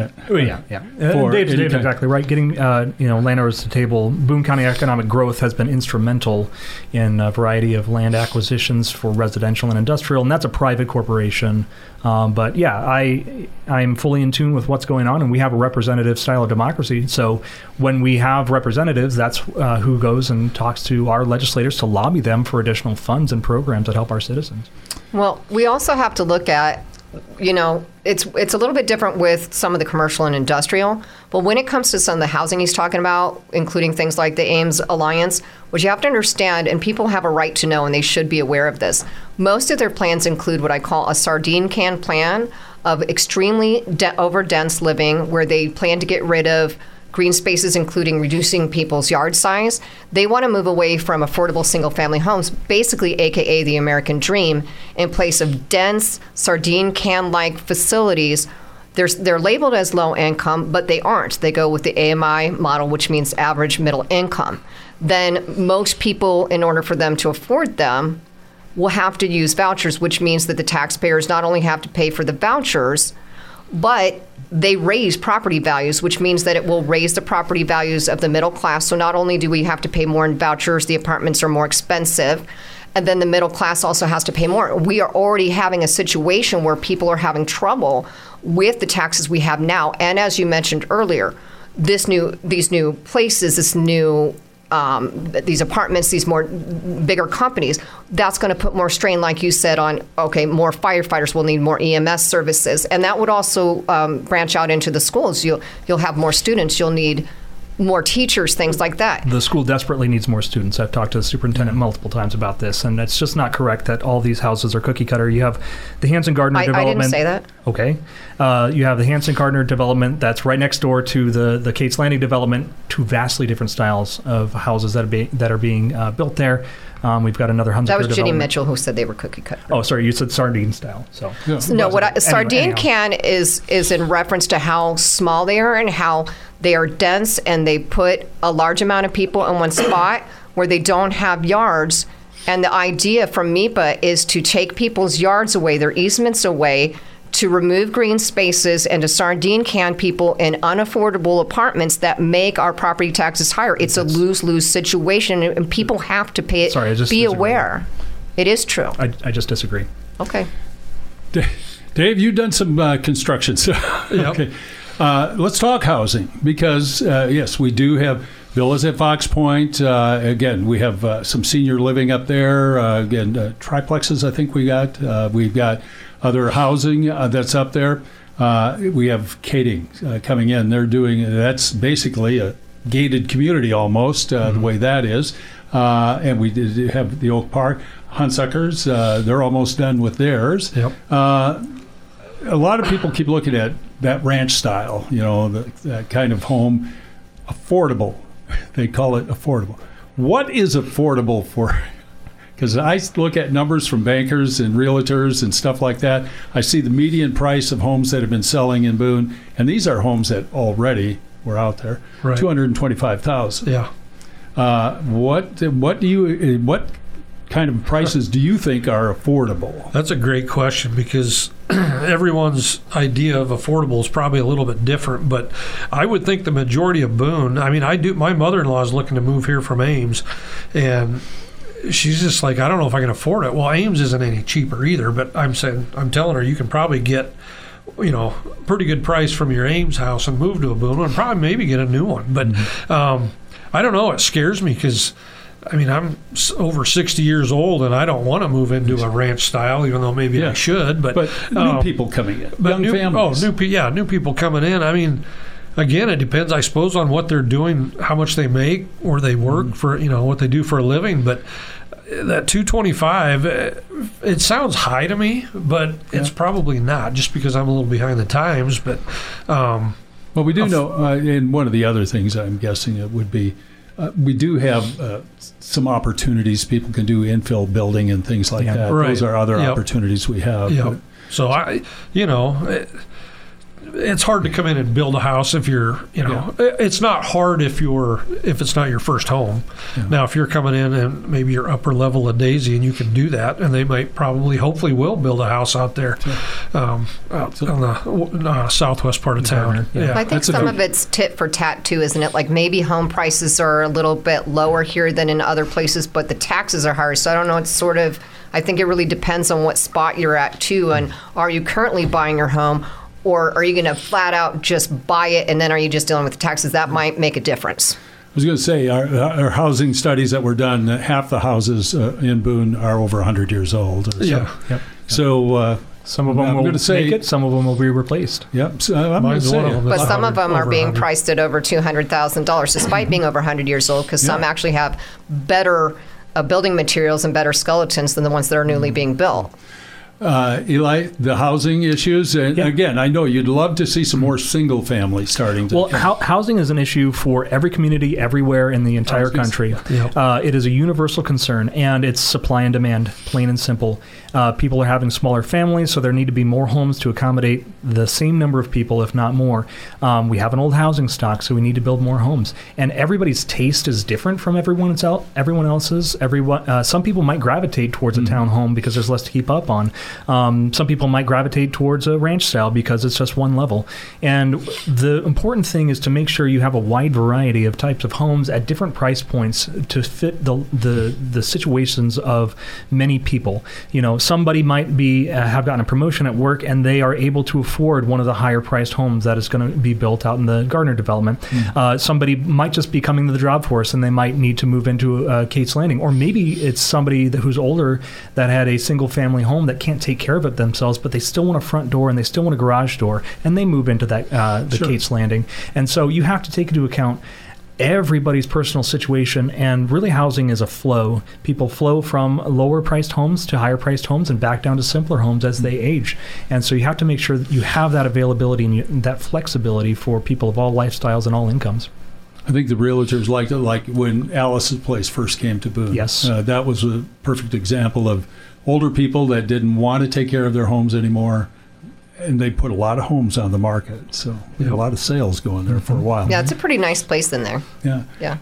Dave's exactly right. Getting landowners to the table. Boone County economic growth has been instrumental in a variety of land acquisitions for residential and industrial, and that's a private corporation. But I'm fully in tune with what's going on, and we have a representative style of democracy. So when we have representatives, that's who goes and talks to our legislators to lobby them for additional funds and programs that help our citizens.
Well, we also have to look at it's a little bit different with some of the commercial and industrial. But when it comes to some of the housing he's talking about, including things like the Ames Alliance, what you have to understand, and people have a right to know, and they should be aware of this, most of their plans include what I call a sardine can plan of extremely over-dense living, where they plan to get rid of green spaces, including reducing people's yard size. They want to move away from affordable single-family homes, basically AKA the American dream, in place of dense sardine can-like facilities. They're labeled as low income, but they aren't. They go with the AMI model, which means average middle income. Then most people, in order for them to afford them, will have to use vouchers, which means that the taxpayers not only have to pay for the vouchers, but they raise property values, which means that it will raise the property values of the middle class. So not only do we have to pay more in vouchers, the apartments are more expensive, and then the middle class also has to pay more. We are already having a situation where people are having trouble with the taxes we have now. And as you mentioned earlier, these new places, these apartments, these more bigger companies, that's going to put more strain, like you said, on, more firefighters will need more EMS services. And that would also branch out into the schools. You'll have more students. You'll need more teachers, things like that.
The school desperately needs more students. I've talked to the superintendent multiple times about this, and it's just not correct that all these houses are cookie cutter. You have the Hanson Gardner development.
I didn't say that.
Okay. You have the Hanson Gardner development that's right next door to the Kate's Landing development, two vastly different styles of houses that are being built there. We've got another Hunziker development.
That was Ginny Mitchell who said they were cookie cutter.
Oh, sorry, you said sardine style. So
yeah.
No, sardine can is in reference to how small they are and how they are dense, and they put a large amount of people in one spot where they don't have yards. And the idea from MIPA is to take people's yards away, their easements away, to remove green spaces and to sardine can people in unaffordable apartments that make our property taxes higher. It's a lose-lose situation, and people have to pay it.
Sorry, I just
be
disagree.
Aware. It is true.
I just disagree.
Okay.
Dave, you've done some construction. So,
Yep.
Okay. Let's talk housing, because, yes, we do have villas at Fox Point. Again, we have some senior living up there. Again, triplexes, I think we got. We've got other housing that's up there. We have Kading coming in. That's basically a gated community almost, the way that is. And we did have the Oak Park. Hunsuckers, they're almost done with theirs.
Yep.
A lot of people keep looking at that ranch style, that kind of home, affordable. They call it affordable. What is affordable for? Because I look at numbers from bankers and realtors and stuff like that. I see the median price of homes that have been selling in Boone, and these are homes that already were out there,
Right.
$225,000.
Yeah.
What kind of prices do you think are affordable?
That's a great question, because everyone's idea of affordable is probably a little bit different, but I would think the majority of Boone, my mother-in-law is looking to move here from Ames, and she's just like, I don't know if I can afford it. Well, Ames isn't any cheaper either, but I'm telling her you can probably get, pretty good price from your Ames house and move to a Boone and probably maybe get a new one. But I don't know. It scares me because, I'm over 60 years old and I don't want to move into a ranch style, even though maybe I should. But
new people coming in, young families.
New people coming in. Again, it depends, I suppose, on what they're doing, how much they make, or they work for, what they do for a living. But that 225, it sounds high to me, but it's probably not, just because I'm a little behind the times. But
well, we do know, and one of the other things I'm guessing it would be, we do have some opportunities. People can do infill building and things like that.
Right.
Those are other opportunities we have.
Yeah. So it's hard to come in and build a house if you're, it's not hard if it's not your first home. Yeah. Now, if you're coming in and maybe you're upper level of Daisy and you can do that, and they might hopefully will build a house out there, out on the southwest part of town.
Yeah. I think some of it's tit for tat too, isn't it? Like maybe home prices are a little bit lower here than in other places, but the taxes are higher. So I don't know. It's sort of, I think it really depends on what spot you're at too, and are you currently buying your home? Or are you going to flat out just buy it, and then are you just dealing with the taxes? That might make a difference.
I was going to say, our housing studies that were done, half the houses in Boone are over 100 years old.
Yeah.
So
Some of them will make it. Some of them will be replaced.
Yep. So I'm going to say,
but some of them are being priced at over $200,000, despite being over 100 years old, because some actually have better building materials and better skeletons than the ones that are newly being built.
Eli, the housing issues, and again, I know you'd love to see some more single family starting to
housing is an issue for every community everywhere in the entire country. It is a universal concern, and it's supply and demand, plain and simple. People are having smaller families, so there need to be more homes to accommodate the same number of people, if not more. We have an old housing stock, so we need to build more homes. And everybody's taste is different from everyone else's. Some people might gravitate towards a townhome because there's less to keep up on. Some people might gravitate towards a ranch style because it's just one level. And the important thing is to make sure you have a wide variety of types of homes at different price points to fit the situations of many people. Somebody might be have gotten a promotion at work and they are able to afford one of the higher priced homes that is going to be built out in the Gardner development. Somebody might just be coming to the job force and they might need to move into Kate's Landing. Or maybe it's somebody who's older that had a single family home that can't take care of it themselves, but they still want a front door and they still want a garage door, and they move into that Kate's Landing. And so you have to take into account everybody's personal situation, and really housing is a flow. People flow from lower priced homes to higher priced homes and back down to simpler homes as they age. And so you have to make sure that you have that availability and that flexibility for people of all lifestyles and all incomes.
I think the realtors liked it, like when Alice's place first came to Boone.
Yes.
That was a perfect example of older people that didn't want to take care of their homes anymore, and they put a lot of homes on the market. So a lot of sales going there for a while.
Yeah, it's a pretty nice place in there.
Yeah.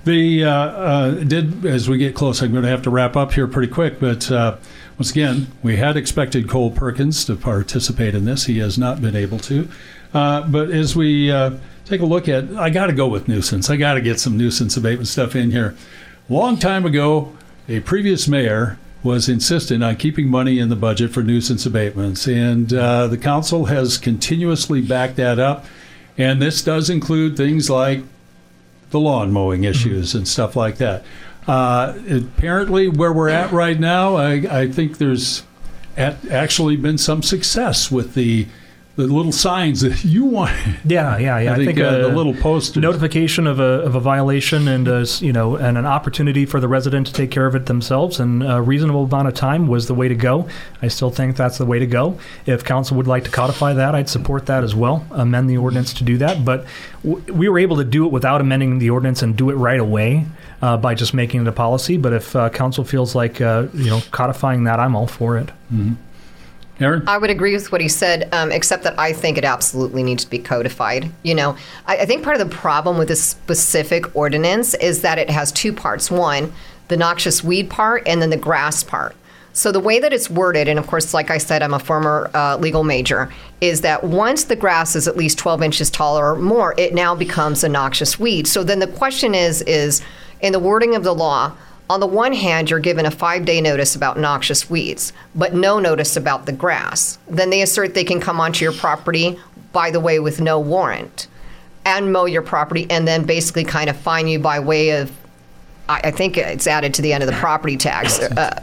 As we get close, I'm going to have to wrap up here pretty quick, but once again, we had expected Cole Perkins to participate in this. He has not been able to. But as we take a look at, I got to go with nuisance. I got to get some nuisance abatement stuff in here. Long time ago, a previous mayor was insistent on keeping money in the budget for nuisance abatements, and the council has continuously backed that up. And this does include things like the lawn mowing issues and stuff like that. Apparently, where we're at right now, I think there's actually been some success with the little signs that you want.
Yeah.
I think the little posters.
Notification of a violation and and an opportunity for the resident to take care of it themselves, and a reasonable amount of time was the way to go. I still think that's the way to go. If council would like to codify that, I'd support that as well. Amend the ordinance to do that, but we were able to do it without amending the ordinance and do it right away by just making it a policy. But if council feels like codifying that, I'm all for it.
Mm-hmm. Aaron?
I would agree with what he said, except that I think it absolutely needs to be codified. I think part of the problem with this specific ordinance is that it has two parts. One, the noxious weed part, and then the grass part. So the way that it's worded, and of course, like I said, I'm a former legal major, is that once the grass is at least 12 inches taller or more, it now becomes a noxious weed. So then the question is in the wording of the law, on the one hand, you're given a 5-day notice about noxious weeds, but no notice about the grass. Then they assert they can come onto your property, by the way, with no warrant, and mow your property, and then basically kind of fine you by way of, I think it's added to the end of the property tax.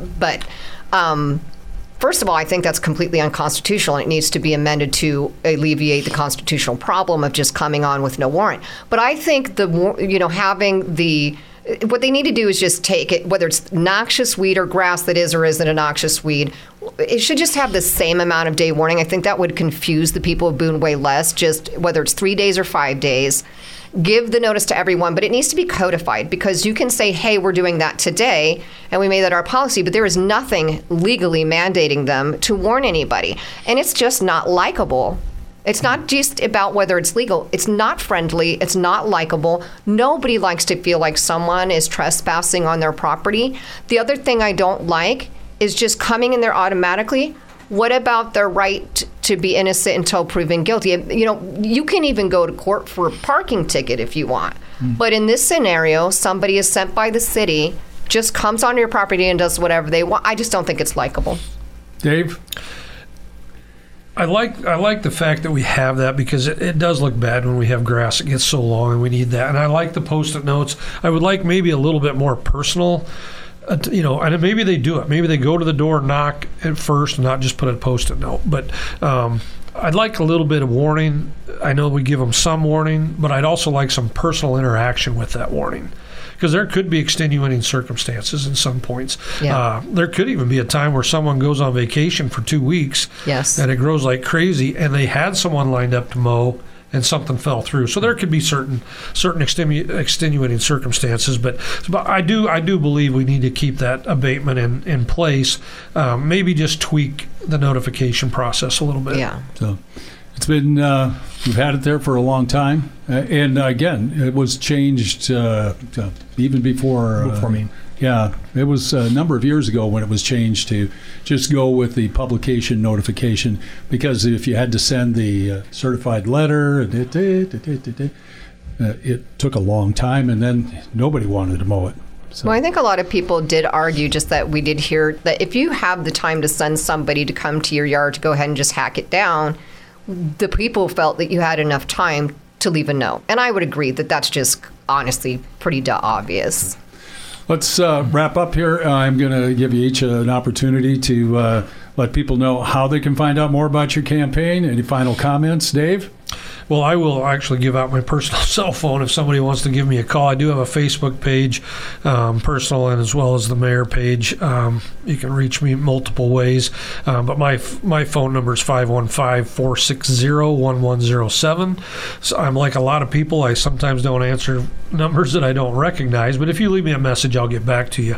First of all, I think that's completely unconstitutional, and it needs to be amended to alleviate the constitutional problem of just coming on with no warrant. But I think what they need to do is just take it, whether it's noxious weed or grass that is or isn't a noxious weed, it should just have the same amount of day warning. I think that would confuse the people of Boone way less, just whether it's 3 days or 5 days. Give the notice to everyone, but it needs to be codified, because you can say, hey, we're doing that today, and we made that our policy, but there is nothing legally mandating them to warn anybody. And it's just not likable. It's not just about whether it's legal. It's not friendly. It's not likable. Nobody likes to feel like someone is trespassing on their property. The other thing I don't like is just coming in there automatically. What about their right to be innocent until proven guilty? You can even go to court for a parking ticket if you want. But in this scenario, somebody is sent by the city, just comes onto your property and does whatever they want. I just don't think it's likable.
Dave?
I like the fact that we have that, because it does look bad when we have grass. It gets so long, and we need that. And I like the Post-it notes. I would like maybe a little bit more personal and maybe they do it. Maybe they go to the door, knock at first, and not just put a Post-it note. But I'd like a little bit of warning. I know we give them some warning, but I'd also like some personal interaction with that warning. Because there could be extenuating circumstances in some points.
Yeah.
There could even be a time where someone goes on vacation for 2 weeks,
yes,
and it grows like crazy, and they had someone lined up to mow, and something fell through. So there could be certain extenuating circumstances, but I do believe we need to keep that abatement in place. Maybe just tweak the notification process a little bit.
Yeah.
So it's been we've had it there for a long time, and again, it was changed even before
me.
Yeah, it was a number of years ago when it was changed to just go with the publication notification, because if you had to send the certified letter, it took a long time, and then nobody wanted to mow it. So.
Well, I think a lot of people did argue just that we did hear that if you have the time to send somebody to come to your yard to go ahead and just hack it down, the people felt that you had enough time to leave a note. And I would agree that that's just honestly pretty obvious.
Let's wrap up here. I'm going to give you each an opportunity to let people know how they can find out more about your campaign. Any final comments, Dave?
Well, I will actually give out my personal cell phone if somebody wants to give me a call. I do have a Facebook page, personal, and as well as the mayor page. You can reach me multiple ways, but my phone number is 515-460-1107. So I'm like a lot of people. I sometimes don't answer numbers that I don't recognize, but if you leave me a message, I'll get back to you.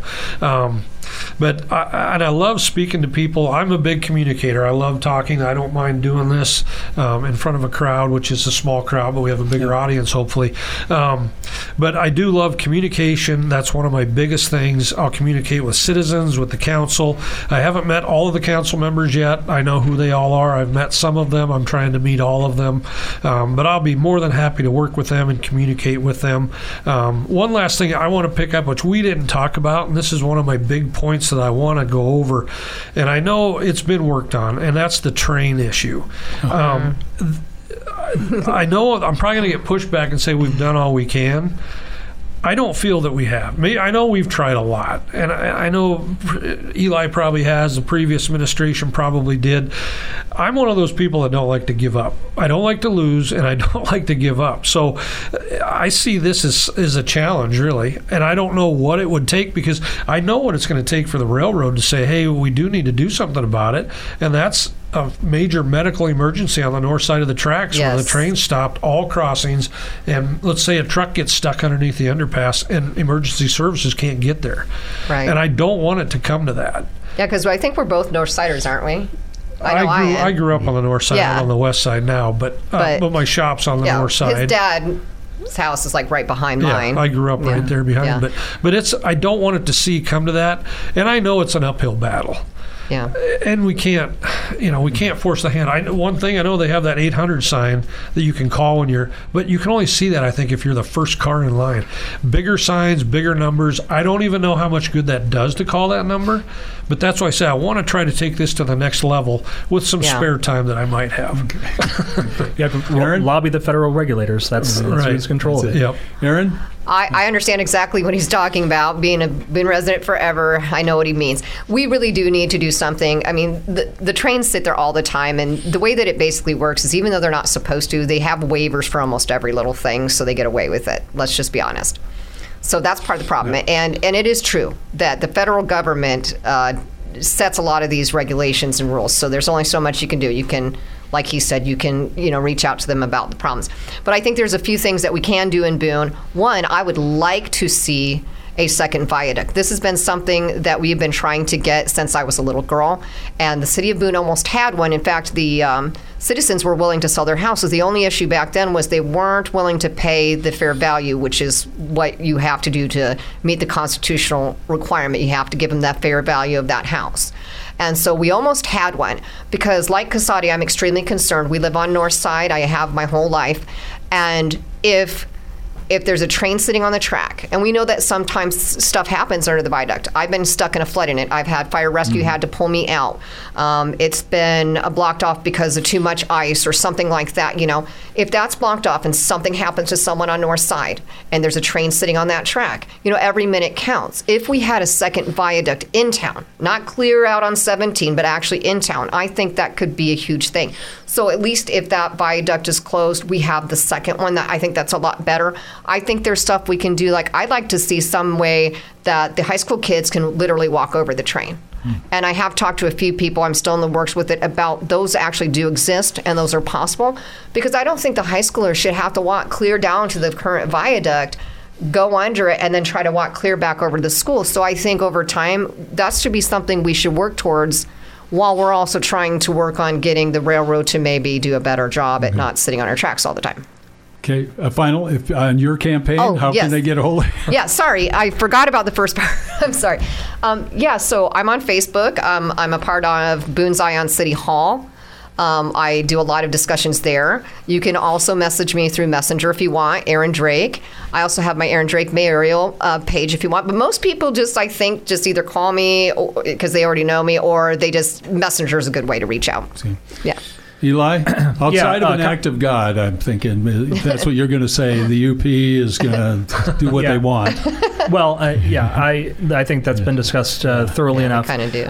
But I love speaking to people. I'm a big communicator. I love talking. I don't mind doing this in front of a crowd, which is a small crowd, but we have a bigger audience, hopefully. But I do love communication. That's one of my biggest things. I'll communicate with citizens, with the council. I haven't met all of the council members yet. I know who they all are. I've met some of them. I'm trying to meet all of them. But I'll be more than happy to work with them and communicate with them. One last thing I want to pick up, which we didn't talk about, and this is one of my big points that I want to go over, and I know it's been worked on, and that's the train issue. I know I'm probably going to get pushed back and say we've done all we can. I don't feel that we have. I know we've tried a lot, and I know Eli probably has, the previous administration probably did. I'm one of those people that don't like to give up. I don't like to lose, and I don't like to give up. So I see this as a challenge, really, and I don't know what it would take, because I know what it's going to take for the railroad to say, hey, we do need to do something about it, and that's a major medical emergency on the north side of the tracks.
Yes.
Where the train stopped all crossings, and let's say a truck gets stuck underneath the underpass and emergency services can't get there.
Right.
And I don't want it to come to that.
Yeah, because I think we're both North Siders, aren't we?
I grew up on the north side.
Yeah.
I'm on the west side now, but my shop's on the north side.
His dad's house is like right behind mine.
I grew up right there behind.
Yeah.
But I don't want it to come to that, and I know it's an uphill battle.
Yeah.
And we can't force the hand. One thing I know, they have that 800 sign that you can call but you can only see that, I think, if you're the first car in line. Bigger signs, bigger numbers. I don't even know how much good that does to call that number, but that's why I say I want to try to take this to the next level with some spare time that I might have.
Lobby the federal regulators. That's who's control it.
Yep.
Aaron?
I understand exactly what he's talking about. Been resident forever, I know what he means. We really do need to do something. I mean, the trains sit there all the time, and the way that it basically works is, even though they're not supposed to, they have waivers for almost every little thing, so they get away with it. Let's just be honest. So that's part of the problem. Yeah. And it is true that the federal government sets a lot of these regulations and rules, so there's only so much you can do. You can, like he said, you can reach out to them about the problems. But I think there's a few things that we can do in Boone. One, I would like to see a second viaduct. This has been something that we've been trying to get since I was a little girl, and the city of Boone almost had one. In fact, the citizens were willing to sell their houses. The only issue back then was they weren't willing to pay the fair value, which is what you have to do to meet the constitutional requirement. You have to give them that fair value of that house. And so we almost had one, because like Casati, I'm extremely concerned. We live on North Side. I have my whole life. And if if there's a train sitting on the track, and we know that sometimes stuff happens under the viaduct. I've been stuck in a flood in it. I've had fire rescue had to pull me out. It's been blocked off because of too much ice or something like that. If that's blocked off and something happens to someone on north side and there's a train sitting on that track, every minute counts. If we had a second viaduct in town, not clear out on 17, but actually in town, I think that could be a huge thing. So at least if that viaduct is closed, we have the second one. I think that's a lot better. I think there's stuff we can do. Like, I'd like to see some way that the high school kids can literally walk over the train. And I have talked to a few people, I'm still in the works with it, about those actually do exist and those are possible. Because I don't think the high schoolers should have to walk clear down to the current viaduct, go under it, and then try to walk clear back over to the school. So I think over time, that should be something we should work towards, while we're also trying to work on getting the railroad to maybe do a better job at not sitting on our tracks all the time.
Okay, a final, on your campaign, how can they get a hold of you?
Yeah, sorry, I forgot about the first part. I'm sorry. So I'm on Facebook. I'm a part of Boone Zion City Hall. I do a lot of discussions there. You can also message me through Messenger if you want, Aaron Drake. I also have my Aaron Drake Mayoral page if you want. But most people just either call me because they already know me, or Messenger is a good way to reach out.
See.
Yeah.
Eli, outside of an act of God, I'm thinking that's what you're going to say. The UP is going to do what they want.
Well, I think that's been discussed thoroughly enough.
I kind of do.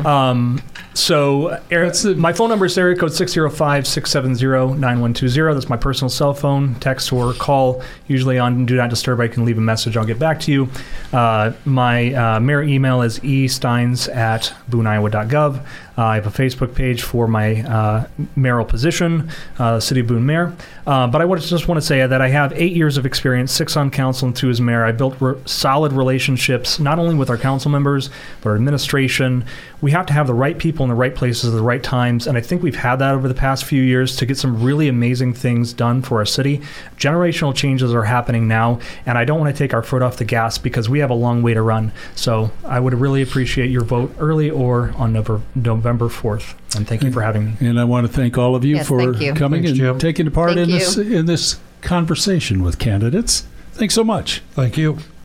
My phone number is area code 605-670-9120. That's my personal cell phone. Text or call, usually on Do Not Disturb. I can leave a message. I'll get back to you. My mayor email is esteins@booneiowa.gov. I have a Facebook page for my mayoral position, City of Boone Mayor. But I just want to say that I have 8 years of experience, 6 on council and 2 as mayor. I built solid relationships, not only with our council members, but our administration. We have to have the right people in the right places at the right times, and I think we've had that over the past few years to get some really amazing things done for our city. Generational changes are happening now, and I don't want to take our foot off the gas because we have a long way to run. So I would really appreciate your vote early or on November 4th. And thank you for having me.
And I want to thank all of you for coming and taking part in this conversation with candidates. Thanks so much.
Thank you.